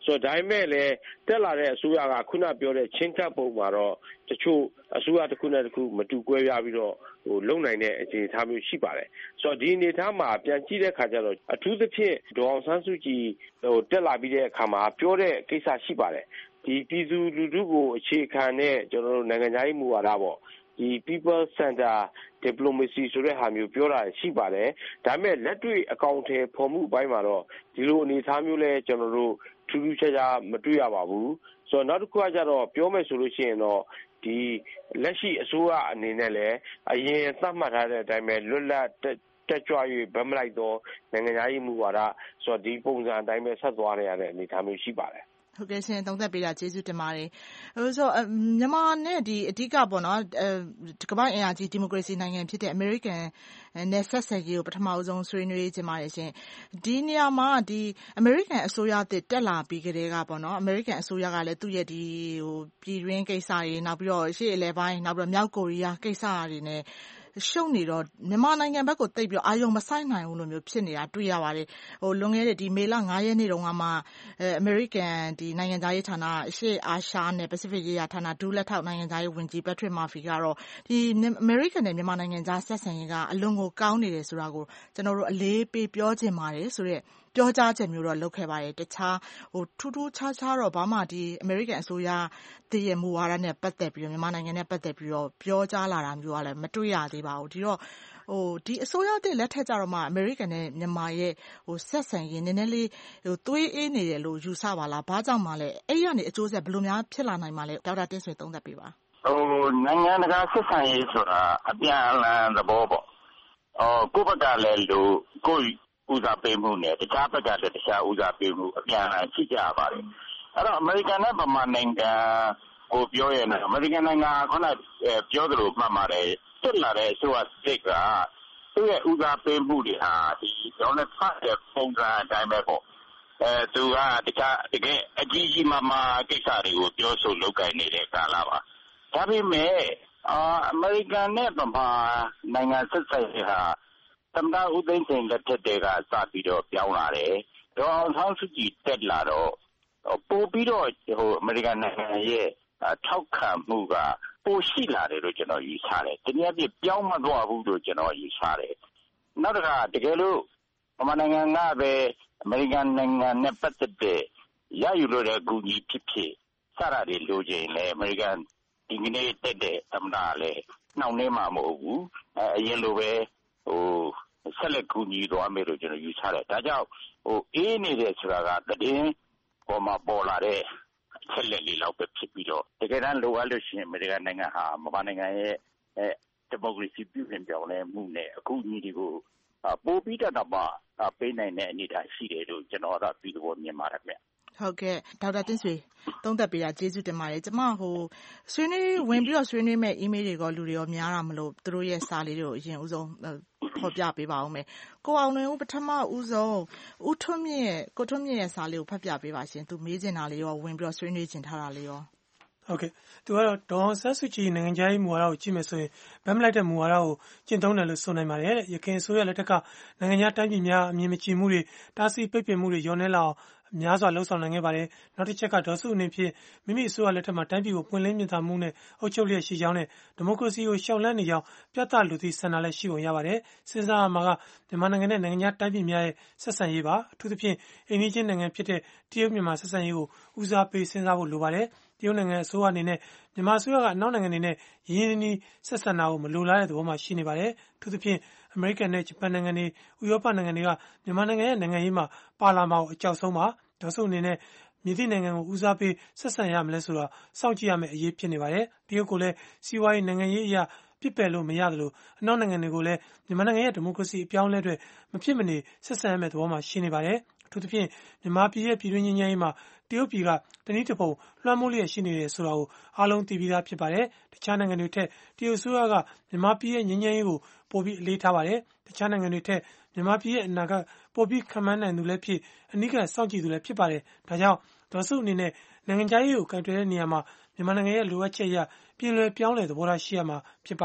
ဆိုတော့ဒါပေမဲ့လည်းတက်လာတဲ့အစိုးရကခုနပြောတဲ့ချင်းကပ်ပုံမှာတော့တချို့အစိုးရတစ်ခုနဲ့တစ်ခုမတူကွဲပြားပြီးတော့ဟိုလုံနိုင်တဲ့အခြေအနေမျိုးရှိပါတယ်ဆိုတော့ဒီအနေအထားမှာပြန်ကြည့်တဲ့အခါကျတော့အထူးသဖြင့်ဒေါ်အောင်ဆန်းစုကြည်ဟိုတက်လာပြီးတဲ့အခါမှာပြောတဲ့ကိစ္စရှိပါတယ်ဒီပြည်သူလူထုကိုအခြေခံတဲ့ကျွန်တော်တို့နိုင်ငံသားရေးမူဝါဒပေါ့ဒီ people center diplomacy ဆိုတဲ့ဟာမျိုးပြောတာရှိပါတယ်ဒါပေမဲ့လက်တွေ့အကောင့်ထဲပေါ်မှုအပိုင်းမှာတော့ဒီလိုအနေအထားမျိုးလဲကျွန်တော်တို့ထူးထူးခြားခြားမတွေ့ရပါဘူးဆိုတော့နောက်တစ်ခုကကျတော့ပြောမယ်ဆိုလို့ရှိရင်တော့ဒီလက်ရှိအစိုးရအနေနဲ့လည်းအရင်သတ်မှတ်ထားတဲ့အတိုင်းပဲလွတ်လပ်တက်ကြွ၍ဗမလိုက်တော့နိုင်ငံရေးမူဝါဒဆိုတော့ဒီပုံစံအတိုင်းပဲဆက်သွားရတဲ့အနေအထားမျိုးရှိပါတယ်ဟုတ်ကဲ့ရှင်သုံးသက်ပေးတာကျေးဇူးတင်ပါတယ်ဟိုဆိုမြန်မာနဲ့ဒီအဓိကပေါ့နော်ကမ္ဘာ့အင်အားကြီးဒီမိုကရေစီနိုင်ငံဖြစ်တဲ့အမေရိကန်နဲ့ဆက်ဆံရေးကိုပထမဆုံးဆွေးနွေးခြင်းပါတယ်ရှင်ဒီနေရာမှာဒီအမေရိကန်အစိုးရအသစ်တက်လာပြီးကြတဲ့ကပေါ့နော်အမေရိကန်အစိုးရကလည်းသူ့ရဲ့ဒီဟိုပြည်တွင်းကိစ္စတွေနောက်ပြီးတော့ရှေ့အလဲပိုင်းနောက်ပြီးတော့မြောက်ကိုရီးယားကိစ္စတွေနဲ့ရှုပ်နေတော့မြန်မာနိုင်ငံဘက်ကိုတိတ်ပြီးအာရုံမဆိုင်နိုင်ဘူးလို့မျိုးဖြစ်နေတာတွေ့ရပါတယ်ဟိုလွန်ခဲ့တဲ့ဒီမေလ၅ရက်နေ့တုန်းကမှအဲအမေရိကန်ဒီနိုင်ငံသားရေးဌာနအရှေ့အာရှနဲ့ပစိဖိတ်ရေးရာဌာနဒူးလက်ထောက်နိုင်ငံသားရေးဝန်ကြီး Patrick Murphy ကတော့ဒီအမေရိကန်နဲ့မြန်မာနိုင်ငံသားဆက်ဆံရေးကအလွန်ကိုကောင်းနေတယ်ဆိုတာကိုကျွန်တော်တို့အလေးပေးပြောချင်ပါတယ်ဆိုတဲ့ပြောကြားချက်မျိုးတော့လုပ်ခဲ့ပါတယ်တခြားဟိုထူးထူးခြားခြားတော့ဘာမှဒီအမေရိကန်အစိုးရတည်ရမူဝါဒနဲ့ပတ်သက်ပြီးတော့မြန်မာနိုင်ငံနဲ့ပတ်သက်ပြီးတော့ပြောကြားလာတာမျိုးကလည်းမတွေ့ရသေးပါဘူးဒီတော့ဟိုဒီအစိုးရတဲ့လက်ထက်ကြတော့မှအမေရိကန်နဲ့မြန်မာရဲ့ဟိုဆက်ဆံရေးနည်းနည်းလေးဟိုသွေးအေးနေတယ်လို့ယူဆပါလားဘာကြောင့်မှလဲအဲ့ရနေအကျိုးဆက်ဘယ်လိုများဖြစ်လာနိုင်မှာလဲဒေါက်တာတင့်ဆွေသုံးသပ်ပေးပါဟိုနိုင်ငံတကာဆက်ဆံရေးဆိုတာအပြန်အလှန်သဘောပေါ့အော်ကိုယ့်ဘက်ကလည်းလို့ကိုယ့်ဦးစားပေးမှုနဲ့တခြားဘက်ကလည်းတခြားဦးစားပေးမှုအပြန်အလှန်ရှိကြပါတယ်အဲ့တော့အမေရိကန်နဲ့ဗမာနိုင်ငံကိုပြောရင်အမေရိကန်နိုင်ငံခုနပြောသလိုမှတ်ပါတယ်တက်လာတဲ့အစိုးရစစ်ကသူ့ရဲ့ဦးစားပေးမှုတွေဟာဒီဒေါ်နယ်ထရမ့်ရဲ့ပုံစံအတိုင်းပဲပေါ့အဲသူကတခြားတကယ်အကြီးကြီးမားမားကိစ္စတွေကိုပြောဆိုလုပ်ကိုင်နေတဲ့ကာလပါဒါပေမဲ့အာအမေရိကန်နဲ့ဗမာနိုင်ငံဆက်ဆံရေးဟာသမ္မတဦးသိန်းစိန်လက်ထက်တည်းကစပြီးတော့ပြောင်းလာတယ်ဒေါ်အောင်ဆန်းစုကြည်တက်လာတော့ပို့ပြီးတော့ဟိုအမေရိကန်နိုင်ငံရဲ့ထောက်ခံမှုကပိုရှိလာတယ်လို့ကျွန်တော်ယူဆတယ်တနည်းအားဖြင့်ပြောင်းမသွားဘူးလို့ကျွန်တော်ယူဆတယ်နောက်တစ်ခါတကယ်လို့ဗမာနိုင်ငံကပဲအမေရိကန်နိုင်ငံနဲ့ပတ်သက်တဲ့ရယူလို့တဲ့ဂူကြီးဖြစ်ဖြစ်စတာတွေလိုချင်လဲအမေရိကန်ဒီကနေ့တက်တဲ့သမ္မတလည်းနှောင့်နှေးမှာမဟုတ်ဘူးအဲအရင်လိုပဲဟိုဆက်လက်ကူညီသွားမယ်လို့ကျွန်တော်ယူဆတယ်ဒါကြောင့်ဟိုအေးနေတယ်ဆိုတာကတည်င်းပေါ်မှာပေါ်လာတဲ့အချက်လက်လေးလောက်ပဲဖြစ်ပြီးတော့တကယ်တမ်းလိုအပ်လို့ရှိရင်အမေရိကန်နိုင်ငံဟာမြန်မာနိုင်ငံရဲ့အဲဒီမိုကရေစီပြုပြင်ပြောင်းလဲမှုနဲ့အခုညီတွေကိုပိုပြီးတော့မှပေးနိုင်တဲ့အနေအထားရှိတယ်လို့ကျွန်တော်ကပြီးတော့မြင်ပါတယ်ခင်ဗျဟုတ်ကဲ့ဒေါက်တာတင့်ဆွေသုံးသပ်ပေးတာကျေးဇူးတင်ပါတယ်ကျမဟိုဆွေးနွေးဝင်ပြီးတော့ဆွေးနွေးမဲ့ email တွေရောလူတွေရောများတာမလို့သူတို့ရဲ့စာလေးတွေကိုအရင်ဦးဆုံးဖော်ပြပေးပါဦးမယ်ကိုအောင်လွင်ဦးပထမဦးဆုံးဦးထွန်းမြင့်ရဲ့ကိုထွန်းမြင့်ရဲ့စာလေးကိုဖတ်ပြပေးပါရှင်သူမေးချင်တာလေးရောဝင်ပြီးတော့ဆွေးနွေးချင်ထားတာလေးရောဟုတ်ကဲ့သူကတော့ဒေါ်အောင်ဆန်းစုကြည်နိုင်ငံခြားရေးမူဝါဒကိုကြည့်မယ်ဆိုရင်ဗမ်းမလိုက်တဲ့မူဝါဒကိုကျင့်သုံးတယ်လို့ဆိုနိုင်ပါတယ်တဲ့ရခိုင်အစိုးရလက်ထက်ကနိုင်ငံခြားတိုင်းပြည်များအမြင်မကြည်မှုတွေတားဆီးပိတ်ပင်မှုတွေညှော်နှဲလာအောင်များစွာလှုပ်ဆောင်နိုင်ခဲ့ပါတယ်နောက်တစ်ချက်ကဒေါ်စုအနေဖြင့်မိမိအစိုးရလက်ထက်မှာတိုင်းပြည်ကိုပွင့်လင်းမြင်သာမှုနဲ့အုပ်ချုပ်လျက်ရှိကြောင်းနဲ့ဒီမိုကရေစီကိုရှောင်လန်းနေကြောင်းပြသလိုသည့်ဆန္ဒလည်းရှိပုံရပါတယ်စဉ်းစားရမှာကမြန်မာနိုင်ငံနဲ့နိုင်ငံခြားတိုင်းပြည်များရဲ့ဆက်ဆံရေးပါအထူးသဖြင့်အိမ်နီးချင်းနိုင်ငံဖြစ်တဲ့တရုတ်မြန်မာဆက်ဆံရေးကိုဦးစားပေးစဉ်းစားဖို့လိုပါတယ်တရုတ်နိုင်ငံအစိုးရအနေနဲ့မြန်မာအစိုးရကအနောက်နိုင်ငံတွေနဲ့ရင်းရင်းနှီးဆက်ဆံတာကိုမလိုလားတဲ့သဘောမှရှိနေပါတယ်အထူးသဖြင့်အမေရိကန်နဲ့ဂျပန်နိုင်ငံတွေဥရောပနိုင်ငံတွေကမြန်မာနိုင်ငံရဲ့နိုင်ငံရေးမှာပါလာမှာအကြောက်ဆုံးပါဒေါ်စုအနေနဲ့မြစ်သည့်နိုင်ငံကိုဦးစားပေးဆက်ဆံရမလဲဆိုတာစောင့်ကြည့်ရမယ့်အရေးဖြစ်နေပါတယ်တရုတ်ကိုလည်းစီးပွားရေးနိုင်ငံရေးအရာပြစ်ပယ်လို့မရသလိုအနောက်နိုင်ငံတွေကိုလည်းမြန်မာနိုင်ငံရဲ့ဒီမိုကရေစီအပြောင်းအလဲတွေမဖြစ်မနေဆက်ဆံရမယ့်သဘောမှရှိနေပါတယ်အထူးသဖြင့်မြန်မာပြည်ရဲ့ပြည်တွင်းငြိမ်းချမ်းရေးမှာတရုတ်ပြည်ကတနည်းတစ်ပုံလွှမ်းမိုးလျက်ရှိနေတယ်ဆိုတာကိုအားလုံးသိပြီးသားဖြစ်ပါတယ်တခြားနိုင်ငံတွေထက်တရုတ်ဆိုရကမြန်မာပြည်ရဲ့ငြိမ်းချမ်းရေးကိုပိုပြီးအလေးထားပါတယ်တခြားနိုင်ငံတွေထက်မြန်မာပြည်ရဲ့အနာဂတ်ပိုပြီးခံမှန်းနိုင်သူလည်းဖြစ်အနိကစောင့်ကြည့်သူလည်းဖြစ်ပါတယ်ဒါကြောင့်ဒေါ်စုအနေနဲ့နိုင်ငံခြားရေးကိုကန့်တွယ်တဲ့နေရာမှာမြန်မာနိုင်ငံရဲ့လိုအပ်ချက်အရပြည်လွယ်ပြောင်းလဲသဘောထားရှိရမှာဖြစ်ပါတယ်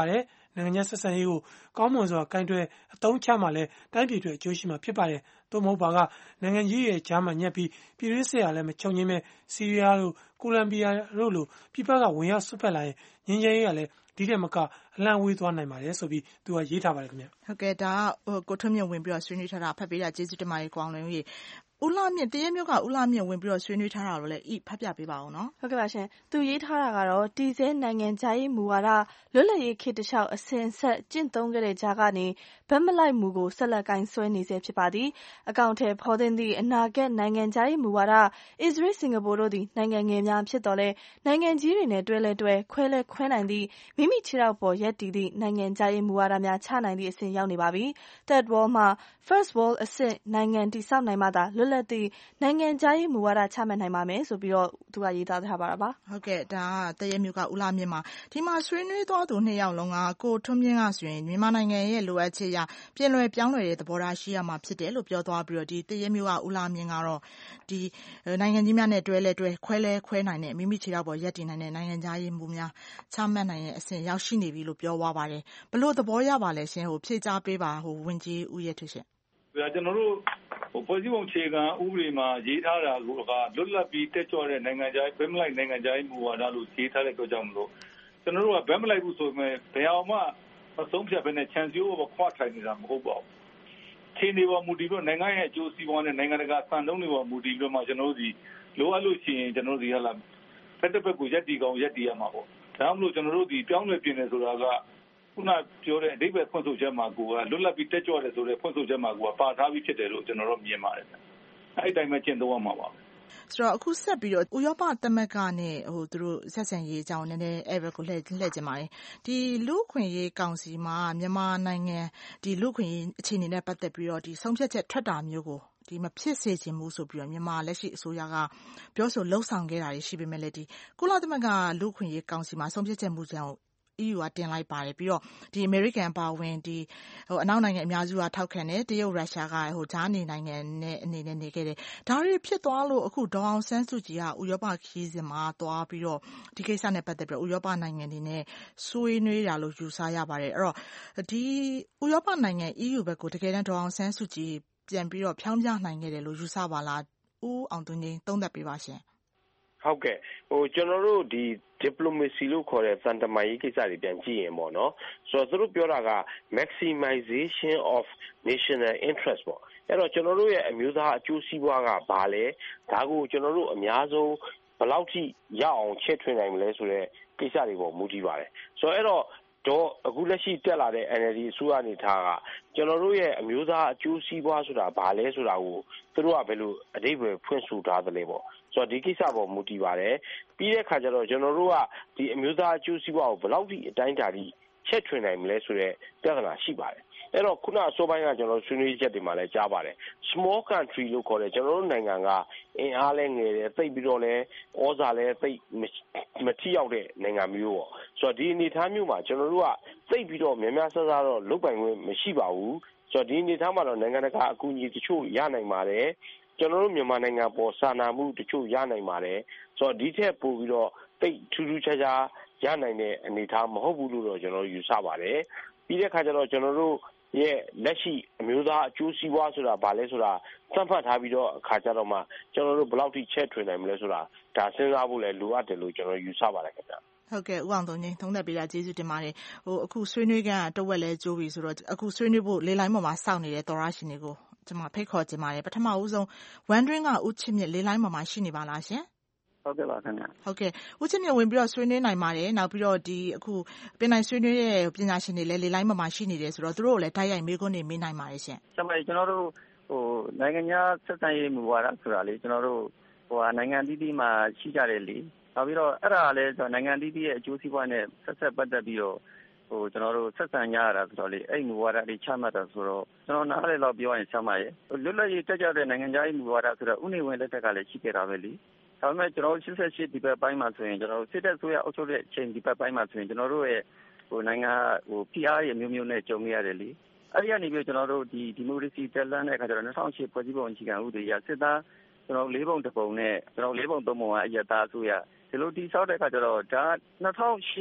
နိုင်ငံခြားဆက်ဆံရေးကိုကောင်းမွန်စွာကင်တွယ်အသုံးချမှလည်းတိုင်းပြည်အတွက်အကျိုးရှိမှာဖြစ်ပါတယ်သို့မဟုတ်ပါကနိုင်ငံကြီးရဲ့ကြားမှာညက်ပြီးပြည်တွင်းစစ်ဟာလည်းမချုံငင်းမဲ့ဆီးရီးယားတို့ကိုလံဘီယာတို့လိုပြည်ပကဝင်ရောက်ဆွတ်ဖက်လာရင်ငြိမ်းချမ်းရေးကလည်းဒီတဲ့မကအလံဝေးသွားနိုင်ပါတယ်ဆိုပြီးသူကရေးထားပါတယ်ခင်ဗျဟုတ်ကဲ့ဒါကကိုထွန်းမြင့်ဝင်ပြီးတော့ဆွေးနွေးထားတာဖတ်ပေးတာကျေးဇူးတင်ပါတယ်ကိုအောင်လွင်ဦးဦးလာမြင့်တရဲမျိုးကဦးလာမြင့်ဝင်ပြီးတော့ဆွေးနွေးထားတာလို့လည်းဤဖတ်ပြပေးပါအောင်နော်ဟုတ်ကဲ့ပါရှင်သူရေးထားတာကတော့တည်ဆဲနိုင်ငံခြားရေးမူဝါဒလွတ်လပ်ရေးခေတ်တစ်လျှောက်အစဉ်ဆက်ကျင့်သုံးခဲ့တဲ့ကြားကနေဗတ်မလိုက်မူကိုဆက်လက်ကင်ဆွဲနေစေဖြစ်ပါသည်အကောင့်ထဲဖော်သင့်သည့်အနာဂတ်နိုင်ငံခြားရေးမူဝါဒအစ္စရေးစင်ကာပူတို့သည်နိုင်ငံငယ်များဖြစ်တော်လဲနိုင်ငံကြီးတွေနဲ့တွဲလဲတွဲခွဲလဲခွဲနိုင်သည့်မိမိခြေထောက်ပေါ်ရပ်တည်သည့်နိုင်ငံခြားရေးမူဝါဒများချနိုင်သည့်အဆင့်ရောက်နေပါပြီ Third World မှာ First World အဆင့်နိုင်ငံတည်ဆောက်နိုင်မှသာလွတ်လပ်သည့်နိုင်ငံခြားရေးမူဝါဒချမှတ်နိုင်ပါမယ်ဆိုပြီးတော့သူကရေးသားထားပါတာပါဟုတ်ကဲ့ဒါကတရဲမျိုးကဦးလာမြင့်မှာဒီမှာဆွေးနွေးသွားသူနှစ်ယောက်လုံးကကိုထွန်းမြင့်ကဆိုရင်မြန်မာနိုင်ငံရဲ့လိုအပ်ချက်အရပြင်လွယ်ပြောင်းလဲတဲ့သဘောထားရှိရမှာဖြစ်တယ်လို့ပြောသွားပြီးတော့ဒီတရဲမျိုးကဦးလာမြင့်ကတော့ဒီနိုင်ငံကြီးများနဲ့တွဲလဲတွဲခွဲလဲခွဲနိုင်တဲ့မိမိခြေထောက်ပေါ်ရပ်တည်နိုင်တဲ့နိုင်ငံခြားရေးမူများချမှတ်နိုင်တဲ့အဆင့်ရောက်ရှိနေပြီလို့ပြောသွားပါတယ်ဘလို့သဘောရပါလဲရှင်ဟိုဖြည့်ချပေးပါဟိုဝင်ကြီးဦးရဲ့ထွရှင်ကျွန်တော်တို့ဖွဲ့စည်းပုံအခြေခံဥပဒေမှာရေးထားတာကလွတ်လပ်ပြီးတက်ကြွတဲ့နိုင်ငံခြားဘက်မလိုက်နိုင်ငံခြားမူဝါဒလို့ရေးထားတဲ့အတွက်ကြောင့်မလို့ကျွန်တော်တို့ကဘက်မလိုက်ဘူးဆိုပေမဲ့ဘယ်အောင်မှအဆုံးဖြတ်ပဲနဲ့ခြံစည်းရိုးပေါ်ခွာထိုင်နေတာမဟုတ်ပါဘူး။ခြေနေပေါ်မူတည်ပြီးနိုင်ငံရဲ့အကျိုးစီးပွားနဲ့နိုင်ငံတကာစံနှုန်းတွေပေါ်မူတည်ပြီးမှကျွန်တော်တို့ဒီလိုအပ်လို့ရှိရင်ကျွန်တော်တို့ဒီဟာလာဖက်တစ်ဖက်ကိုရက်တီကောင်ရက်တီရမှာပေါ့။ဒါမှမဟုတ်ကျွန်တော်တို့ဒီပြောင်းလဲပြင်နေဆိုတာကခုနပြောတဲ့အဓိပ္ပာယ်ဖွင့်ဆိုချက်မှာကိုကလွတ်လပ်ပြီးတက်ကြွတယ်ဆိုတဲ့ဖွင့်ဆိုချက်မှာကိုကပါထားပြီးဖြစ်တယ်လို့ကျွန်တော်တို့မြင်ပါတယ်။အဲ့ဒီတိုင်းပဲကျင့်သုံးရမှာပါ။ဆိုတော့အခုဆက်ပြီးတော့ဥရောပသမဂ္ဂနဲ့ဟိုသူတို့ဆက်ဆံရေးအကြောင်းနည်းနည်းအဲ့ဘက်ကိုလှည့်လှည့်ကျင်ပါတယ်။ဒီလူ့ခွင့်ရေးကောင်စီမှာမြန်မာနိုင်ငံဒီလူ့ခွင့်ရေးအခြေအနေနဲ့ပတ်သက်ပြီးတော့ဒီဆုံးဖြတ်ချက်ထွက်တာမျိုးကိုဒီမဖြစ်စေချင်ဘူးဆိုပြီးတော့မြန်မာလက်ရှိအစိုးရကပြောဆိုလှုံ့ဆော်ခဲ့တာရှိပေမဲ့လည်းဒီကုလသမဂ္ဂလူ့ခွင့်ရေးကောင်စီမှာဆုံးဖြတ်ချက်မူကြမ်းE U ကတင်လိုက်ပါတယ်ပြီးတော့ဒီ American ပါဝင်ဒီဟိုအနောက်နိုင်ငံအများစုကထောက်ခံတယ်တရုတ်ရုရှားကဟိုဂျာနေနိုင်ငံနဲ့အနေနဲ့နေခဲ့တယ်ဒါတွေဖြစ်သွားလို့အခုဒေါအောင်ဆန်းစုကြည်ကဥရောပခီးစဉ်မှာသွားပြီးတော့ဒီကိစ္စနဲ့ပတ်သက်ပြီးတော့ဥရောပနိုင်ငံတွေနဲ့ဆွေးနွေးတာလို့ယူဆရပါတယ်အဲ့တော့ဒီဥရောပနိုင်ငံ E U ဘက်ကိုတကယ်တမ်းဒေါအောင်ဆန်းစုကြည်ပြန်ပြီးတော့ဖြောင်းပြနိုင်ခဲ့တယ်လို့ယူဆပါလားဦးအောင်သူငင်းသုံးသပ်ပေးပါရှင်ဟုတ်ကဲ့ဟိုကျွန်တော်တို့ဒီ diplomacy လို့ခေါ်တဲ့သံတမန်ရေးကိစ္စတွေပြန်ကြည့်ရင်ပေါ့နော်ဆိုတော့သူတို့ပြောတာက maximization of national interest ပေါ့အဲ့တော့ကျွန်တော်တို့ရဲ့အမျိုးသားအကျိုးစီးပွားကဘာလဲဒါကိုကျွန်တော်တို့အများဆုံးဘယ်လောက်ထိရအောင်ချဲ့ထွင်နိုင်မလဲဆိုတဲ့ကိစ္စတွေပေါ်မူတည်ပါတယ်ဆိုတော့အဲ့တော့တော့အခုလက်ရှိတက်လာတဲ့ N L D အစိုးရအနေထားကကျွန်တော်တို့ရဲ့အမျိုးသားအကျိုးစီးပွားဆိုတာဘာလဲဆိုတာကိုသူတို့ကဘယ်လိုအဓိပ္ပာယ်ဖွင့်ဆိုထားသလဲပေါ့ဆိုတော့ဒီကိစ္စပေါ်မူတည်ပါတယ်ပြီးတဲ့အခါကျတော့ကျွန်တော်တို့ကဒီအမျိုးသားအကျိုးစီးပွားကိုဘယ်လောက်ထိအတိုင်းအတာထိချက်ထွင်နိုင်မလဲဆိုတဲ့ပြဿနာရှိပါတယ်အဲ့တော့ခုနအစောပိုင်းကကျွန်တော်ဆွေးနွေးချက်တွေမှာလည်းကြားပါတယ် small country လို့ခေါ်တယ်ကျွန်တော်တို့နိုင်ငံကအင်အားလဲငယ်တယ်သိပ်ပြီးတော့လဲဩဇာလဲသိပ်မထိရောက်တဲ့နိုင်ငံမျိုးပေါ့ဆိုတော့ဒီအနေအထားမျိုးမှာကျွန်တော်တို့ကသိပ်ပြီးတော့များများဆဆတော့လုပ်ပိုင်ခွင့်မရှိပါဘူးဆိုတော့ဒီအနေအထားမှာတော့နိုင်ငံတကာအကူအညီတချို့ရနိုင်ပါတယ်ကျွန်တော်တို့မြန်မာနိုင်ငံပေါ်စာနာမှုတချို့ရနိုင်ပါတယ်ဆိုတော့ဒီထက်ပိုပြီးတော့သိပ်ထူးထူးခြားခြားရနိုင်တဲ့အနေအထားမဟုတ်ဘူးလို့တော့ကျွန်တော်ယူဆပါတယ်ပြီးတဲ့အခါကျတော့ကျွန်တော်တို့ရဲ့လက်ရှိအမျိုးသားအကျိုးစီးပွားဆိုတာဘာလဲဆိုတာသတ်မှတ်ထားပြီးတော့အခါကျတော့မှကျွန်တော်တို့ဘယ်လောက်ထိချဲ့ထွင်နိုင်မလဲဆိုတာဒါစဉ်းစားဖို့လည်းလိုအပ်တယ်လို့ကျွန်တော်ယူဆပါတယ်ခင်ဗျဟုတ်ကဲ့ဦးအောင်သုံးငင်းသုံးသပ်ပေးတာကျေးဇူးတင်ပါတယ်ဟိုအခုဆွေးနွေးကန်တဝက်လဲကြိုးပြီဆိုတော့အခုဆွေးနွေးဖို့လေလိုင်းပေါ်မှာစောင့်နေတဲ့သောရရှင်တွေကိုကျွန်မဖိတ်ခေါ်ချင်ပါတယ်ပထမဦးဆုံး Wondering ကဦးချစ်မြင့်လေလိုင်းပေါ်မှာရှိနေပါလားရှင်ဟုတ်ကဲ့ပါခင်ဗျဟုတ်ကဲ့ဦးချစ်မြင့်ဝင်ပြီးတော့ဆွေးနွေးနိုင်ပါတယ်နောက်ပြီးတော့ဒီအခုပြင်နိုင်ဆွေးနွေးတဲ့ပညာရှင်တွေလည်းလေလိုင်းပေါ်မှာရှိနေတယ်ဆိုတော့သူတို့ကိုလည်းတိုက်ရိုက်မေးခွန်းတွေမေးနိုင်ပါတယ်ရှင်ကျွန်တော်ကျွန်တော်တို့ဟိုနိုင်ငံခြားဆက်ဆံရေးမူဝါဒဆိုတာလေကျွန်တော်တို့ဟိုနိုင်ငံတည်တည်မှာရှိကြတယ်လေနောက်ပြီးတော့အဲ့ဒါလည်းနိုင်ငံတည်တည်ရဲ့အကျိုးစီးပွားနဲ့ဆက်ဆက်ပတ်သက်ပြီးတော့ဟိုကျွန်တော်တို့ဆက်ဆံကြရတာဆိုတော့လေအဲ့မူဝါဒတွေချမှတ်တာဆိုတော့ကျွန်တော်နားလည်တော့ပြောရင်ဆမ်းပါရဲ့လွတ်လပ်ရေးတက်ကြတဲ့နိုင်ငံခြားရေးမူဝါဒဆိုတော့ဥနေဝင်လက်ထက်ကလည်းရှိခဲ့တာပဲလေဒါပေမဲ့ကျွန်တော်၈၈ဒီဘက်ပိုင်းမှာဆိုရင်ကျွန်တော်တို့စစ်တပ်ဆိုရအုပ်ချုပ်တဲ့အချိန်ဒီဘက်ပိုင်းမှာဆိုရင်ကျွန်တော်တို့ရဲ့ဟိုနိုင်ငံဟို P R ရဲ့မျိုးမျိုးနဲ့ကြုံရတယ်လေအဲ့ဒီကနေပြီးကျွန်တော်တို့ဒီဒီမိုကရေစီတက်လန်းတဲ့အခါကျတော့၂၀၀၈ဖွဲ့စည်းပုံအခြေခံဥပဒေရစစ်သားကျွန်တော်လေးပုံတစ်ပုံနဲ့ကျွန်တော်လေးပုံသုံးပုံကအရသားအစိုးရဒီလိုတိဆောက်တဲ့အခါကျတော့ဒါ၂၀၀၈ဟ